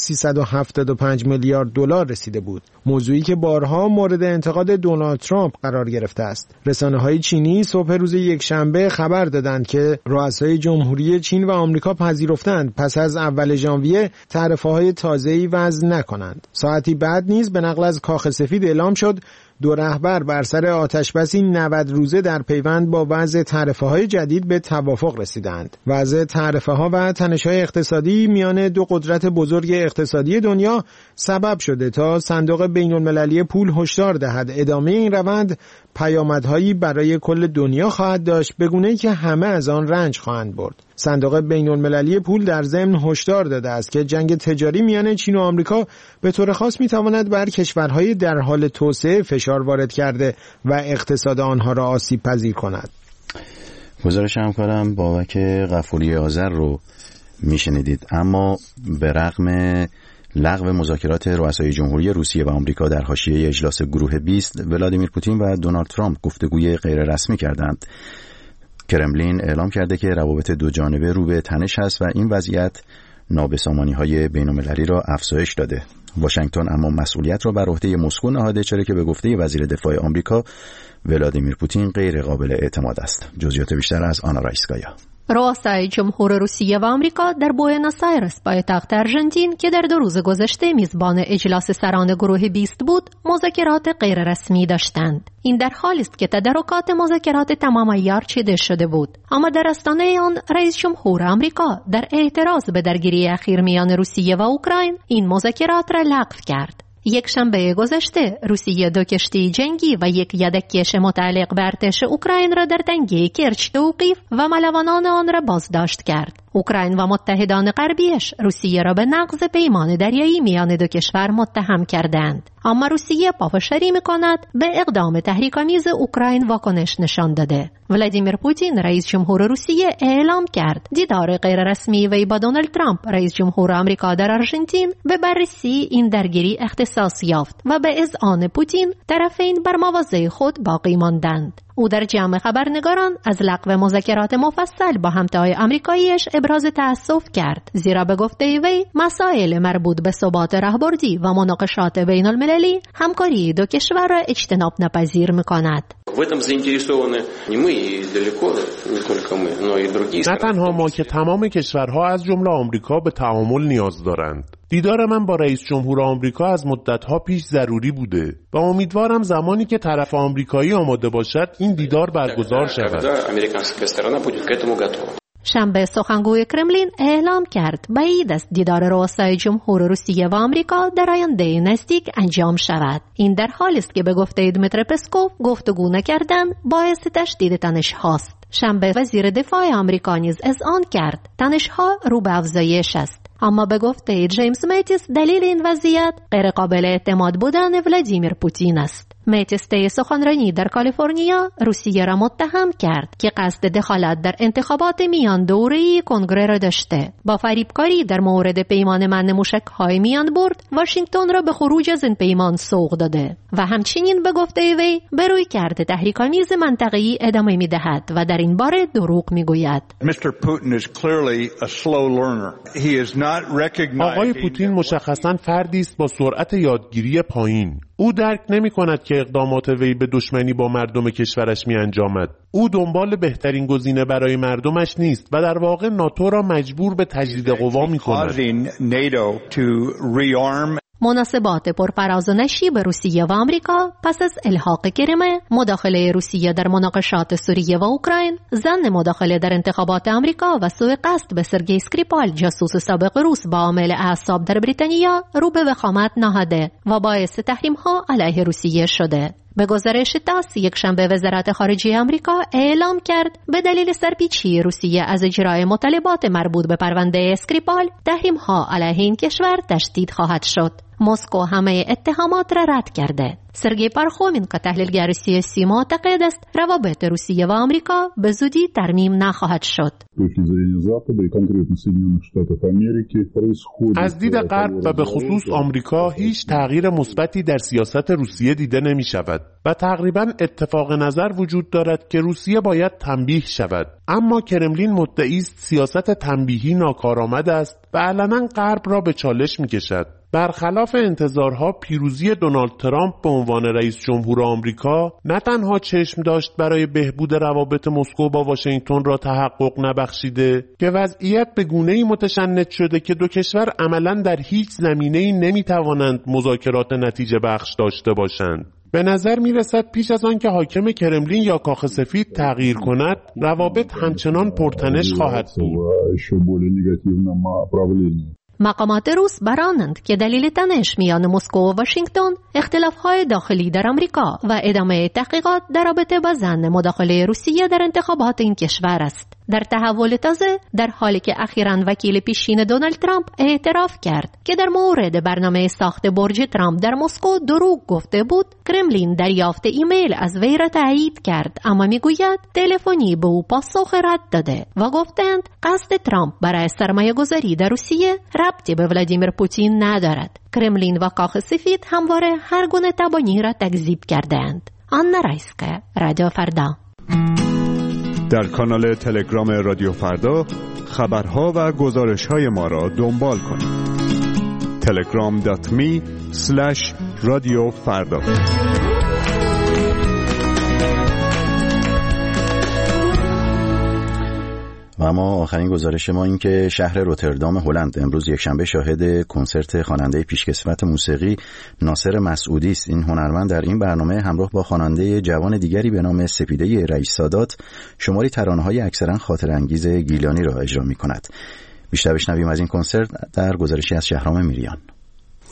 L: 375 میلیارد دلار رسیده بود. موضوعی که بارها مورد انتقاد دونالد ترامپ قرار گرفته است. رسانه‌های چینی صبح روز یکشنبه خبر دادند که رؤسای جمهوری چین و آمریکا پذیرفتند پس از اول ژانویه تعرفه‌های تازه‌ای وضع نکنند. ساعتی بعد نیز به نقل از کاخ سفید اعلام شد دو رهبر بر سر آتشبسی 90 روزه در پیوند با وضع تعرفه‌های جدید به توافق رسیدند. وضع تعرفه‌ها و تنش‌های اقتصادی میان دو قدرت بزرگ اقتصادی دنیا سبب شده تا صندوق بین‌المللی پول هشدار دهد ادامه این روند پیامدهایی برای کل دنیا خواهد داشت، به گونه‌ای که همه از آن رنج خواهند برد. صندوق بین‌المللی پول در ضمن هشدار داده است که جنگ تجاری میان چین و آمریکا به طور خاص می‌تواند بر کشورهای در حال توسعه فشار وارد کرده و اقتصاد آنها را آسیب پذیر کند.
A: گزارش همکارم بابک غفوری آذر رو میشنیدید. اما به رغم لغو مذاکرات رؤسای جمهوری روسیه و آمریکا در حاشیه اجلاس گروه 20، ولادیمیر پوتین و دونالد ترامپ گفتگوی غیر رسمی کردند. کرملین اعلام کرده که روابط دو جانبه رو به تنش است و این وضعیت نابسامانی‌های بین‌المللی را افزایش داده. واشنگتن اما مسئولیت را بر عهده مسکو نهاده، چرا که به گفته وزیر دفاع آمریکا ولادیمیر پوتین غیر قابل اعتماد است. جزئیات بیشتر از آنا رایسکایا.
M: رؤسای جمهور روسیه و آمریکا در بوئنوس آیرس پایتخت آرژانتین که در 2 روز گذشته میزبان اجلاس سران گروه 20 بود، مذاکرات غیر رسمی داشتند. این در حالی است که تدارکات مذاکرات تمام عیار چیده شده بود، اما در آستانه آن رئیس جمهور آمریکا در اعتراض به درگیری اخیر میان روسیه و اوکراین این مذاکرات را لغو کرد. یک شنبه گذشته روسیه 2 کشتی جنگی و 1 یدککش متعلق به ارتش اوکراین را در تنگه کرچ توقیف و ملوانان آن را بازداشت کرد. اوکراین و متحدان غربیش روسیه را به نقض پیمان دریایی میان دو کشور متهم کردند. اما روسیه پافشاری می‌کند به اقدام تحریک‌آمیز اوکراین واکنش نشان داده. ولادیمیر پوتین رئیس جمهور روسیه اعلام کرد دیدار غیررسمی وی با دونالد ترامپ رئیس جمهور آمریکا در آرژانتین به بررسی این درگیری اختصاص یافت و به اذعان پوتین طرفین بر مواضع خود باقی ماندند. او در جمع خبرنگاران از لغو مذاکرات مفصل با همتای آمریکاییش ابراز تأسف کرد، زیرا به گفته وی مسائل مربوط به ثبات راهبردی و مناقشات بین المللی همکاری دو کشور را اجتناب ناپذیر می‌کند.
N: نه تنها ما که تمام کشورها از جمله آمریکا به تعامل نیاز دارند. دیدار من با رئیس جمهور آمریکا از مدت‌ها پیش ضروری بوده و امیدوارم زمانی که طرف آمریکایی آماده باشد این دیدار برگزار شود.
M: شنبه سخنگوی کرملین اعلام کرد بعید است دیدار رؤسای جمهور روسیه و آمریکا در آینده نزدیک انجام شود. این در حالی است که به گفته دمیتری پسکوف گفتگو نکردن باعث تشدید تنش‌هاست. شنبه وزیر دفاع آمریکا نیز اذعان کرد تنش‌ها رو به افزایش است. اما به گفته جیمز میتیس دلیل این وضعیت غیر قابل اعتماد بودن ولادیمیر پوتین است. میتیس طی سخنرانی در کالیفرنیا روسیه را متهم کرد که قصد دخالت در انتخابات میان دوره‌ای کنگره را داشته. با فریبکاری در مورد پیمان منع موشک‌های میان برد واشنگتن را به خروج از این پیمان سوق داده و همچنین به گفته وی به رویکرد تحریک‌آمیز منطقه‌ای ادامه می‌دهد و در این باره دروغ می‌گوید.
N: آقای پوتین مشخصاً فردی است با سرعت یادگیری پایین. او درک نمی‌کند که اقدامات وی به دشمنی با مردم کشورش می‌انجامد. او دنبال بهترین گزینه برای مردمش نیست و در واقع ناتو را مجبور به تجدید قوا می‌کند.
M: مناسبات پرفراز و نشیب روسیه و آمریکا پس از الحاق کریم، مداخله روسیه در مناقشات سوریه و اوکراین، ضمن مداخله در انتخابات آمریکا و سوء قصد به سرگئی اسکریپال جاسوس سابق روس با عامل اعصاب در بریتانیا رو به وخامت نهاده و باعث تحریم‌ها علیه روسیه شده. به گزارش تاس یکشنبه وزارت خارجه آمریکا اعلام کرد به دلیل سرپیچی روسیه از اجرای مطالبات مربوط به پرونده اسکریپال تحریم‌ها علیه این کشور تشدید خواهد شد. مسکو همه اتهامات را رد کرده. سرگئی پارخومین که تحلیلگر سیاسی معتقد است روابط روسیه و آمریکا به زودی ترمیم نخواهد شد.
N: از دید غرب و به خصوص آمریکا هیچ تغییر مثبتی در سیاست روسیه دیده نمی شود و تقریباً اتفاق نظر وجود دارد که روسیه باید تنبیه شود. اما کرملین مدعی است سیاست تنبیهی ناکارآمد است و علنا غرب را به چالش می کشد. برخلاف انتظارها پیروزی دونالد ترامپ به عنوان رئیس جمهور آمریکا نه تنها چشم داشت برای بهبود روابط مسکو با واشنگتن را تحقق نبخشیده که وضعیت به گونه‌ای متشنج شده که دو کشور عملاً در هیچ زمینه‌ای نمی‌توانند مذاکرات نتیجه بخش داشته باشند. به نظر می‌رسد پیش از آن که حاکم کرملین یا کاخ سفید تغییر کند، روابط همچنان پرتنش خواهد بود.
M: مقامات روس برانند که دلیل تنش میان مسکو و واشنگتن اختلاف‌های داخلی در آمریکا و ادامه تحقیقات در رابطه با ضمن مداخله روسیه در انتخابات این کشور است. در تحول تازه، در حالی که اخیراً وکیل پیشین دونالد ترامپ اعتراف کرد که در مورد برنامه ساخت برج ترامپ در مسکو دروغ گفته بود، کرملین دریافت ایمیل از وی را تایید کرد، اما میگوید تلفنی به او پاسخ رد داده و گفتند قصد ترامپ برای سرمایه‌گذاری در روسیه ربطی به ولادیمیر پوتین ندارد. کرملین و کاخ سفید همواره هر گونه تبانی را تکذیب کردند. آنا رایسکا، رادیو فردا.
O: در کانال تلگرام رادیو فردا خبرها و گزارش‌های ما را دنبال کنید. telegram.me/رادیوفردا.
A: و اما آخرین گزارش ما این که شهر روتردام هلند امروز یکشنبه شاهد کنسرت خواننده پیشکسوت موسیقی ناصر مسعودی است. این هنرمند در این برنامه همراه با خواننده جوان دیگری به نام سپیده رئیس سادات شماری ترانه‌های اکثرا خاطرانگیز گیلانی را اجرا می‌کند. بیشتر بشنویم از این کنسرت در گزارشی از شهرام میریان.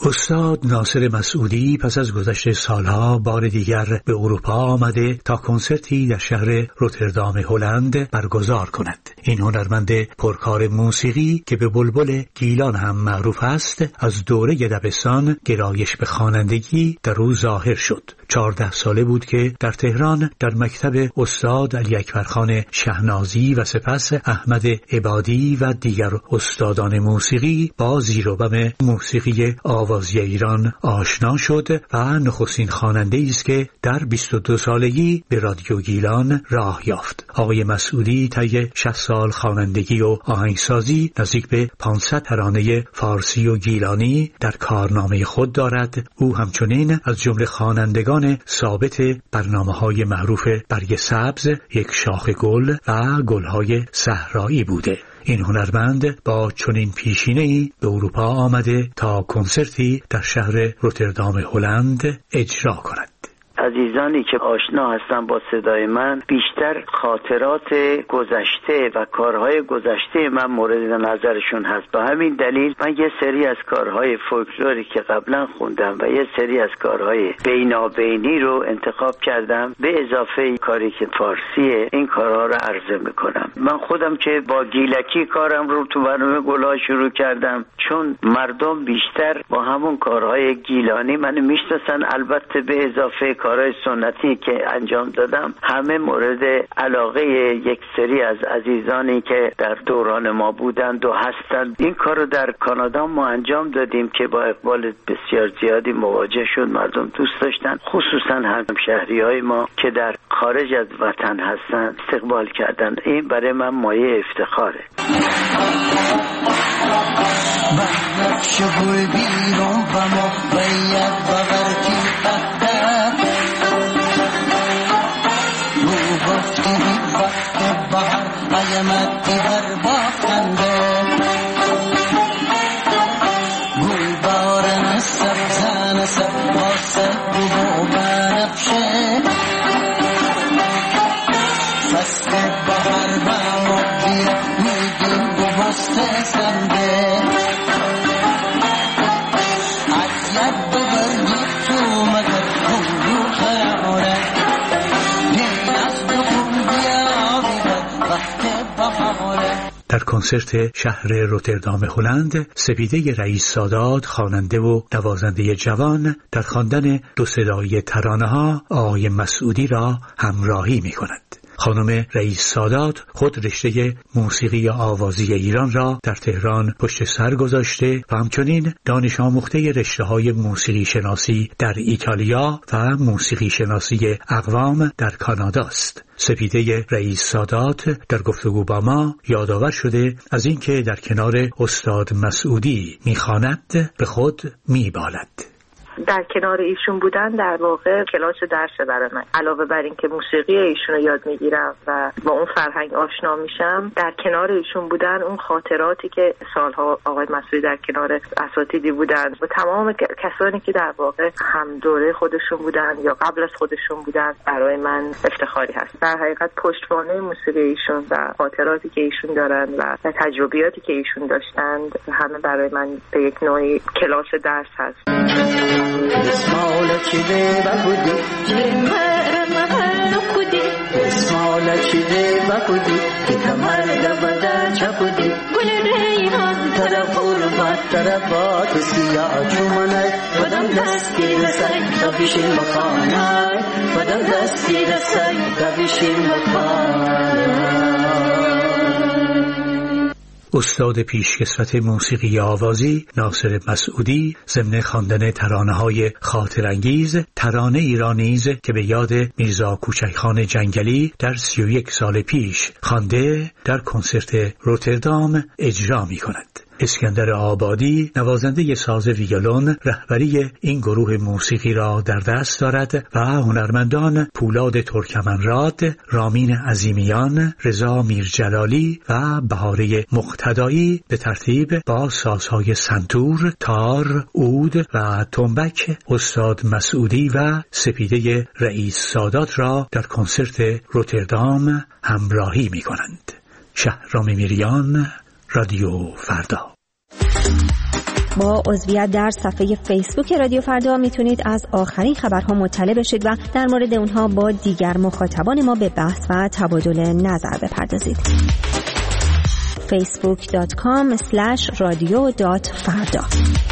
J: استاد ناصر مسعودی پس از گذشت سالها بار دیگر به اروپا آمده تا کنسرتی در شهر روتردام هلند برگزار کند. این هنرمند پرکار موسیقی که به بلبل گیلان هم معروف است، از دوره دبستان گرایش به خوانندگی در او ظاهر شد. 14 ساله بود که در تهران در مکتب استاد علی اکبرخان شهنازی و سپس احمد عبادی و دیگر استادان موسیقی با زیر و بم موسیقی آوازی ایران آشنا شد و نخستین خواننده‌ای است که در 22 سالگی به رادیو گیلان راه یافت. آقای مسعودی طی 60 سال خوانندگی و آهنگسازی نزدیک به 500 ترانه فارسی و گیلانی در کارنامه خود دارد. او همچنین از جمله خوانندگان ثابت برنامه‌های معروف برگ سبز، یک شاخ گل و گل‌های صحرایی بوده. این هنرمند با چنین پیشینه‌ای به اروپا آمده تا کنسرتی در شهر روتردام هلند اجرا کند.
P: عزیزانی که آشنا هستن با صدای من بیشتر خاطرات گذشته و کارهای گذشته من مورد نظرشون هست. به همین دلیل من یه سری از کارهای فولکلوری که قبلا خوندم و یه سری از کارهای بینابینی رو انتخاب کردم، به اضافه کاری که فارسیه. این کارها رو عرضه میکنم. من خودم که با گیلکی کارم رو تو برنامه گل‌ها شروع کردم، چون مردم بیشتر با همون کارهای گیلانی منو میشناسن. البته به اضافه کارهای سنتی که انجام دادم، همه مورد علاقه یک سری از عزیزانی که در دوران ما بودند و هستند. این کار رو در کانادا ما انجام دادیم که با اقبال بسیار زیادی مواجه شد. مردم دوست داشتن، خصوصا همشهری‌های ما که در خارج از وطن هستند استقبال کردن. این برای من مایه افتخاره.
J: در کنسرت شهر روتردام هلند، سپیده رئیس سادات، خواننده و نوازنده جوان، در خواندن دو صدایی ترانه‌ها آقای مسعودی را همراهی می‌کند. خانم رئیس سادات خود رشته موسیقی آوازی ایران را در تهران پشت سر گذاشته و همچنین دانش آموخته رشته‌های موسیقی شناسی در ایتالیا و موسیقی شناسی اقوام در کانادا است. سپیده رئیس سادات در گفتگو با ما یادآور شده از اینکه در کنار استاد مسعودی می‌خواند، به خود می‌بالد.
Q: در کنار ایشون بودن در واقع کلاس درس برای من. علاوه بر این که موسیقی ایشون رو یاد میگیرم و با اون فرهنگ آشنا میشم، در کنار ایشون بودن اون خاطراتی که سالها آقای مسعودی در کنار اساتیدی بودن و تمام کسانی که در واقع هم دوره خودشون بودن یا قبل از خودشون بودن برای من افتخاری هست. در حقیقت پشتوانه موسیقی ایشون و خاطراتی که ایشون دارن و تجربیاتی که ایشون داشتند همه برای من به یک نوعی کلاس درس هست.
R: اسمالا چیده بکودی اسمالا چیده بکودی که کمر دبدا چکودی گل ریحان طرف قربات طرفات سیاه چومنای بدم دستی رسای کبیشی مخانای بدم دستی رسای کبیشی مخانای.
J: استاد پیشکسوت موسیقی آوازی ناصر مسعودی ضمن خواندن ترانه‌های خاطرانگیز، ترانه ایرانیز که به یاد میرزا کوچکخان جنگلی در 31 سال پیش خوانده، در کنسرت روتردام اجرا می‌کند. اسکندر آبادی نوازنده ساز ویولون رهبری این گروه موسیقی را در دست دارد و هنرمندان پولاد ترکمنراد، رامین عظیمیان، رضا میرجلالی و بهاره مقتدایی به ترتیب با سازهای سنتور، تار، عود و تنبک استاد مسعودی و سپیده رئیس سادات را در کنسرت روتردام همراهی می کنند. شهرام میریان، رادیو فردا.
B: با عضویت در صفحه فیسبوک رادیو فردا میتونید از آخرین خبرها مطلع بشید و در مورد اونها با دیگر مخاطبان ما به بحث و تبادل نظر بپردازید. facebook.com/radio.farda.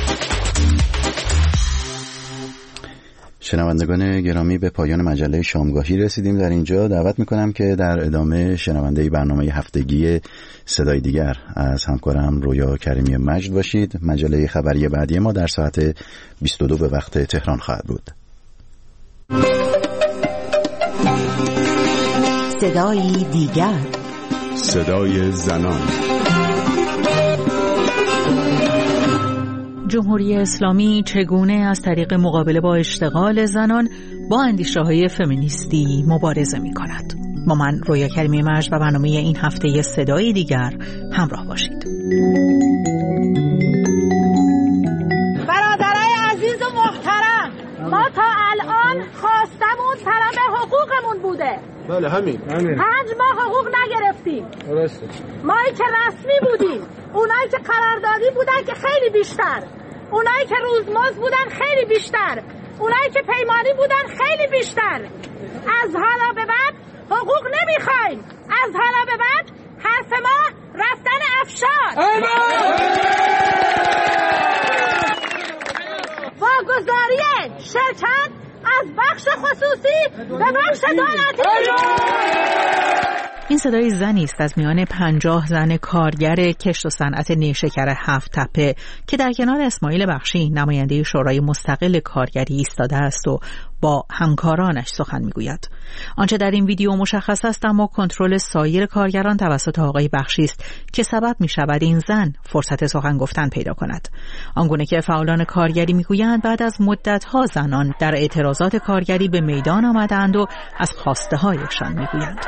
A: شنوندگان گرامی، به پایان مجله شامگاهی رسیدیم. در اینجا دعوت میکنم که در ادامه شنونده برنامه هفتگی صدای دیگر از همکارم رویا کریمی مجد باشید. مجله خبری بعدی ما در ساعت 22 به وقت تهران خواهد بود.
S: صدای دیگر،
O: صدای زنان.
T: جمهوری اسلامی چگونه از طریق مقابله با اشتغال زنان با اندیشه‌های فمینیستی مبارزه می‌کند؟ با من رویا کریمی مجد و برنامه این هفته صدای دیگر همراه باشید.
U: برادرای عزیز و محترم، ما تا الان خواستمون طلب حقوقمون بوده.
L: بله همین
U: 5 ماه حقوق نگرفتیم.
L: درسته.
U: مایی که رسمی بودیم، اونایی که قراردادی بودن که خیلی بیشتر، اونایی که روزمزد بودن خیلی بیشتر، اونایی که پیمانی بودن خیلی بیشتر. از حالا به بعد حقوق نمیخوایم. از حالا به بعد حرف ما رفتن افشار. واگذاری شرکت از بخش خصوصی به بخش دولتی.
T: این صدای زنی است از میان 50 زن کارگر کشت و صنعت نیشکر 7 تپه که در کنار اسماعیل بخشی نماینده شورای مستقل کارگری ایستاده است و با همکارانش سخن میگوید. آنچه در این ویدیو مشخص است اما کنترل سایر کارگران توسط آقای بخشی است که سبب می شود این زن فرصت سخن گفتن پیدا کند. آنگونه که فعالان کارگری میگویند بعد از مدت‌ها زنان در اعتراضات کارگری به میدان آمدند و از خواسته هایشان میگویند.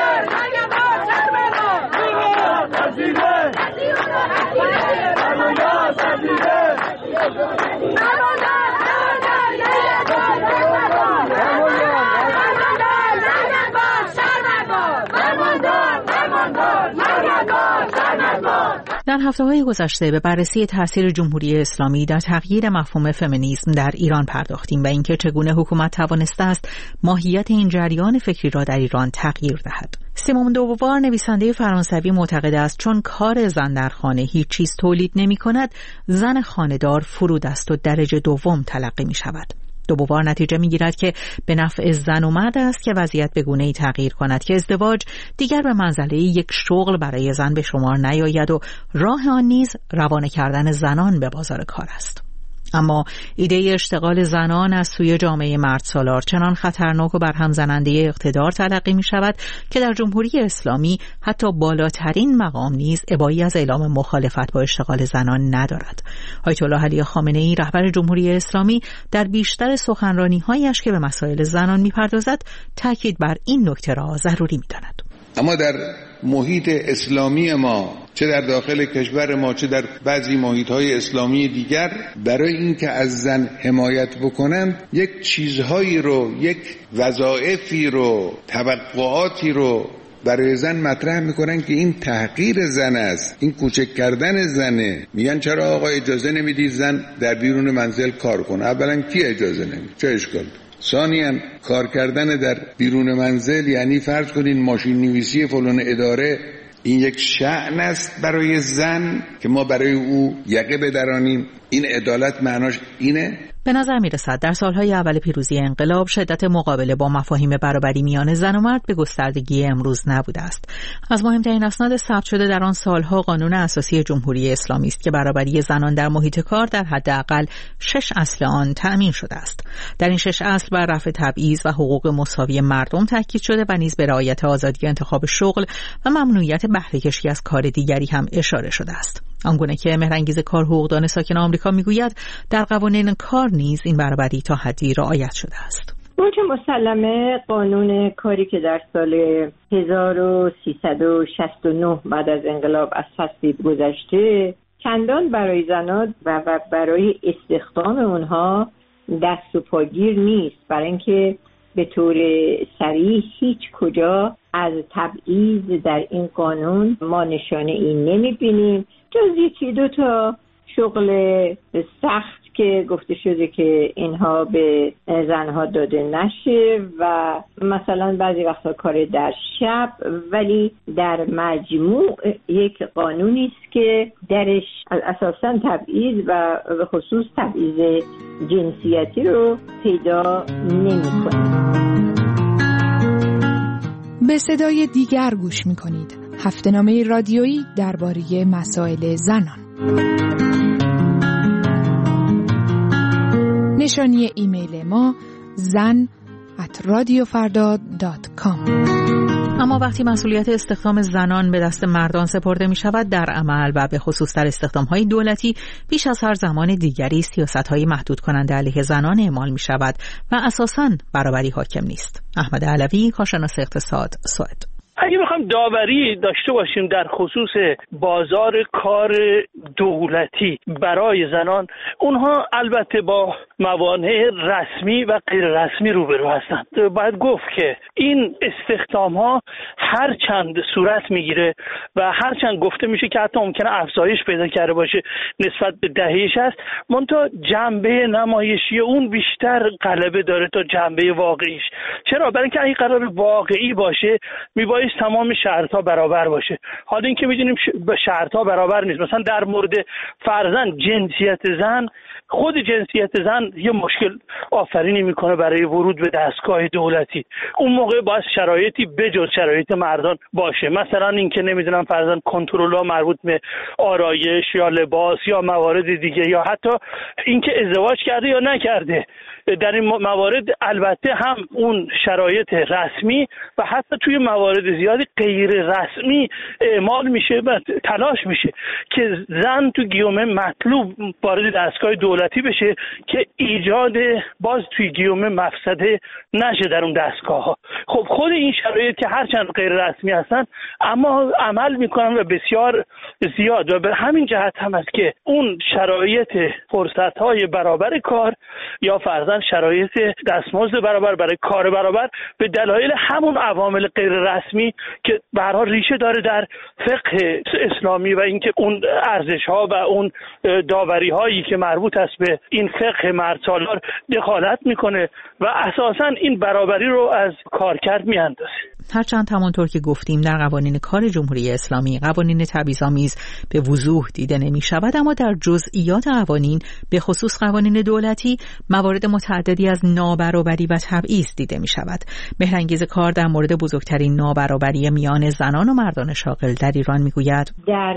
T: در هفته‌های گذشته به بررسی تاثیر جمهوری اسلامی در تغییر مفهوم فمینیسم در ایران پرداختیم و اینکه چگونه حکومت توانسته است ماهیت این جریان فکری را در ایران تغییر دهد. سیمون دو بووار نویسنده فرانسوی معتقد است چون کار زن در خانه هیچ چیز تولید نمی‌کند، زن خانه‌دار فرود است و درجه دوم تلقی می‌شود. دو بووار نتیجه می‌گیرد که به نفع زن و مرد است که وضعیت به گونه‌ای تغییر کند که ازدواج دیگر به منزله یک شغل برای زن به شمار نیاید و راه آن نیز روانه کردن زنان به بازار کار است. اما ایده اشتغال زنان از سوی جامعه مرد سالار چنان خطرناک و برهم زننده اقتدار تلقی می شود که در جمهوری اسلامی حتی بالاترین مقام نیز ابایی از اعلام مخالفت با اشتغال زنان ندارد. آیت الله علی خامنه‌ای رهبر جمهوری اسلامی در بیشتر سخنرانی‌هایش که به مسائل زنان می‌پردازد تاکید بر این نکته را ضروری می‌داند.
V: اما در محیط اسلامی ما، چه در داخل کشور ما چه در بعضی محیط‌های اسلامی دیگر، برای اینکه از زن حمایت بکنند یک چیزهایی رو، یک وظایفی رو، توقعاتی رو برای زن مطرح میکنن که این تحقیر زن است، این کوچک کردن زنه. میگن چرا آقا اجازه نمیدی زن در بیرون منزل کار کنه؟ اولا کی اجازه نمیده؟ چه اشکال؟ ثانیاً کار کردن در بیرون منزل یعنی فرض کنین ماشین نویسی فلان اداره، این یک شأن است برای زن که ما برای او یقه بدرانیم. این عدالت معناش اینه؟
T: به نظر می رسد در سالهای اول پیروزی انقلاب شدت مقابله با مفاهیم برابری میان زن و مرد به گستردگی امروز نبوده است. از مهمترین اسناد ثبت شده در آن سالها قانون اساسی جمهوری اسلامی است که برابری زنان در محیط کار در حداقل 6 اصل آن تأمین شده است. در این 6 اصل بر رفع تبعیض و حقوق مساوی مردم تاکید شده و نیز به رعایت آزادی انتخاب شغل و ممنوعیت بهره کشی از کار دیگری هم اشاره شده است. آنگونه که مهرانگیز کار حقوقدان ساکن آمریکا میگوید در قوانین کار نیز این برابری تا حدی رعایت شده است.
W: اونچه مسلمه قانون کاری که در سال 1369 بعد از انقلاب از تصویب گذشته چندان برای زنان و برای استخدام اونها دست و پاگیر نیست، برای اینکه به طور صریح هیچ کجا از تبعیض در این قانون ما نشانه این نمیبینیم، جز یکی دو تا شغل سخت که گفته شده که اینها به زنها داده نشه و مثلا بعضی وقتا کار در شب، ولی در مجموع یک قانونی است که درش اساساً تبعیض و به خصوص تبعیض جنسیتی رو پیدا نمی‌کنه.
D: به صدای دیگر گوش می‌کنید. هفته‌نامه رادیویی درباره مسائل زنان. نشانی ایمیل ما zan@radiofarda.com.
T: اما وقتی مسئولیت استخدام زنان به دست مردان سپرده می شود، در عمل و به خصوص در استخدام‌های دولتی بیش از هر زمان دیگری سیاست‌های محدود کننده علیه زنان اعمال می شود و اساساً برابری حاکم نیست. احمد علوی، کارشناس اقتصاد، سوئد.
E: اگه بخوام داوری داشته باشیم در خصوص بازار کار دولتی برای زنان، اونها البته با موانع رسمی و غیر رسمی روبرو هستند. باید گفت که این استخدام ها هر چند صورت میگیره و هر چند گفته میشه که حتی ممکنه افزایش پیدا کرده باشه نسبت به دهه 60، منتها جنبه نمایشی اون بیشتر غلبه داره تا جنبه واقعیش. چرا؟ برای اینکه اگه قرار واقعی باشه میبایست تمام شرط‌ها برابر باشه. حالا اینکه می‌دونیم شرط‌ها برابر نیست. مثلا در مورد فرضاً جنسیت زن، خود جنسیت زن یه مشکل آفرینی میکنه برای ورود به دستگاه دولتی. اون موقع باید شرایطی بجز شرایط مردان باشه، مثلا اینکه نمیدونم فرضاً کنترل‌ها مربوط به آرایش یا لباس یا موارد دیگه، یا حتی اینکه ازدواج کرده یا نکرده. در این موارد البته هم اون شرایط رسمی و حتی توی موارد زیادی غیر رسمی اعمال میشه و تلاش میشه که زن تو گیومه مطلوب وارد دستگاه دولتی بشه که ایجاد باز توی گیومه مفسده نشه در اون دستگاه ها. خب خود این شرایط که هرچند غیر رسمی هستن اما عمل میکنن و بسیار زیاد، و به همین جهت هم است که اون شرایط فرصت های برابر کار یا فرضاً شرایط دستمزد برابر برای کار برابر به دلایل همون عوامل غیر رسمی که به هر حال ریشه داره در فقه اسلامی و اینکه اون ارزش ها و اون داوری هایی که مربوط است به این فقه مردسالار دخالت میکنه و اساساً این برابری رو از کارکرد میاندازه.
T: هرچند همونطور که گفتیم در قوانین کار جمهوری اسلامی قوانین تبعیض‌آمیز به وضوح دیده نمی شود، اما در جزئیات قوانین به خصوص قوانین دولتی موارد متعددی از نابرابری و تبعیض دیده می شود. مهرانگیز کار در مورد بزرگترین نابرابری میان زنان و مردان شاغل در ایران می گوید
W: در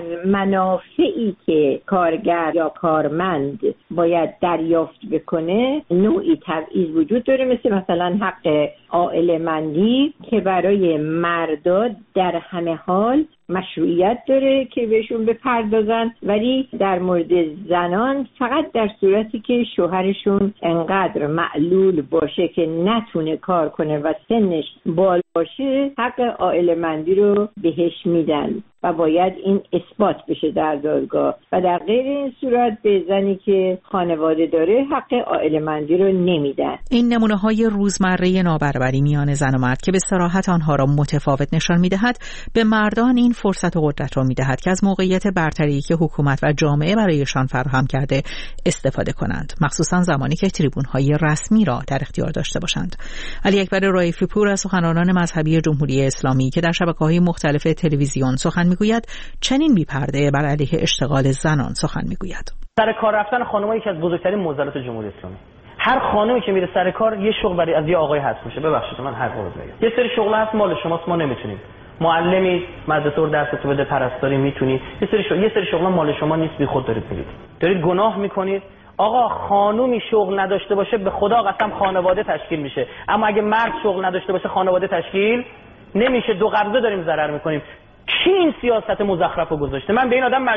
W: منافعی که کارگر یا کارمند باید دریافت بکنه نوعی تبعیض وجود داره، مثلا حق عائله‌مندی که برای مردا در همه حال مشروعیت داره که بهشون بپردازن، ولی در مورد زنان فقط در صورتی که شوهرشون انقدر معلول باشه که نتونه کار کنه و سنش بالا باشه حق عائله‌مندی رو بهش میدن و باید این اثبات بشه در دادگاه، و در غیر این صورت به زنی که خانواده داره حق عائله‌مندی رو نمیدن.
T: این نمونه‌های روزمره نابرابری میان زن و مرد که به صراحت آنها را متفاوت نشان می‌دهد، به مردان این فرصت و قدرت را می‌دهد که از موقعیت برتری که حکومت و جامعه برایشان فراهم کرده استفاده کنند، مخصوصاً زمانی که تریبون‌های رسمی را در اختیار داشته باشند. علی اکبر رائفی پور از سخنرانان مذهبی جمهوری اسلامی که در شبکه‌های مختلف تلویزیون سخن میگوید چنین بی‌پرده بر علیه اشتغال زنان سخن میگوید.
F: سر کار رفتن خانم‌ها یکی از بزرگترین معضلات جمهوری اسلامی. هر خانمی که میره سر کار یه شغل برای از یه آقای هست میشه. ببخشید من هر وقت میگم یه سری شغل هست مال شماست، ما نمیتونیم. معلمی مدرسه رو درس بده، پرستاری میتونی، یه سری شغل مال شما نیست، بی خود دارید گناه میکنید. آقا خانومی شغل نداشته باشه به خدا قسم خانواده تشکیل میشه، اما اگه مرد شغل نداشته باشه خانواده تشکیل نمیشه. دو قبضه داریم ضرر میکنیم. کی این سیاست مزخرف رو گذاشته؟ من به این آدم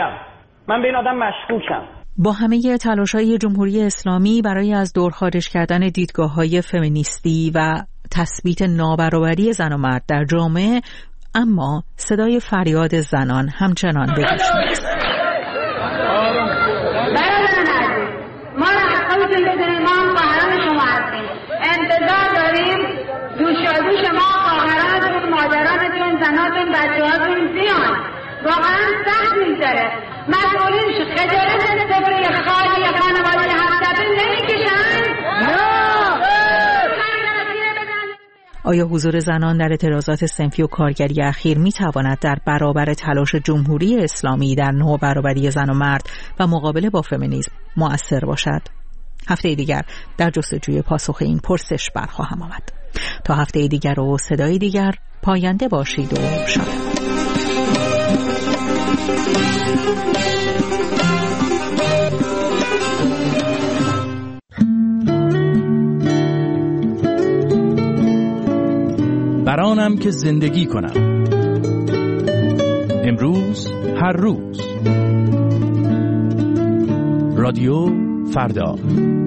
F: مشکوکم.
T: با همه تلاش‌های جمهوری اسلامی برای از دور خارج کردن دیدگاه‌های فمینیستی و تثبیت نابرابری زن و مرد در جامعه، اما صدای فریاد زنان همچنان به گوش می‌رسد.
U: ما رفتیم بدونیم ما خواهران شما هستیم، انتظار داریم دوشادوش ما خواهرانتون، مادرانتون، زناتون، بچه‌هاتون بیان. واقعا سخت می‌گذره. مسئولینش خجالت از سفره خالی خانواده هفتاد نمیکشن؟
T: آیا حضور زنان در اعتراضات صنفی و کارگری اخیر می تواند در برابر تلاش جمهوری اسلامی در نوع برابری زن و مرد و مقابله با فمینیسم مؤثر باشد؟ هفته دیگر در جستجوی پاسخ این پرسش برخواهم آمد. تا هفته دیگر و صدای دیگر، پاینده باشید و شاد.
G: برانم که زندگی کنم، امروز هر روز. رادیو فردا.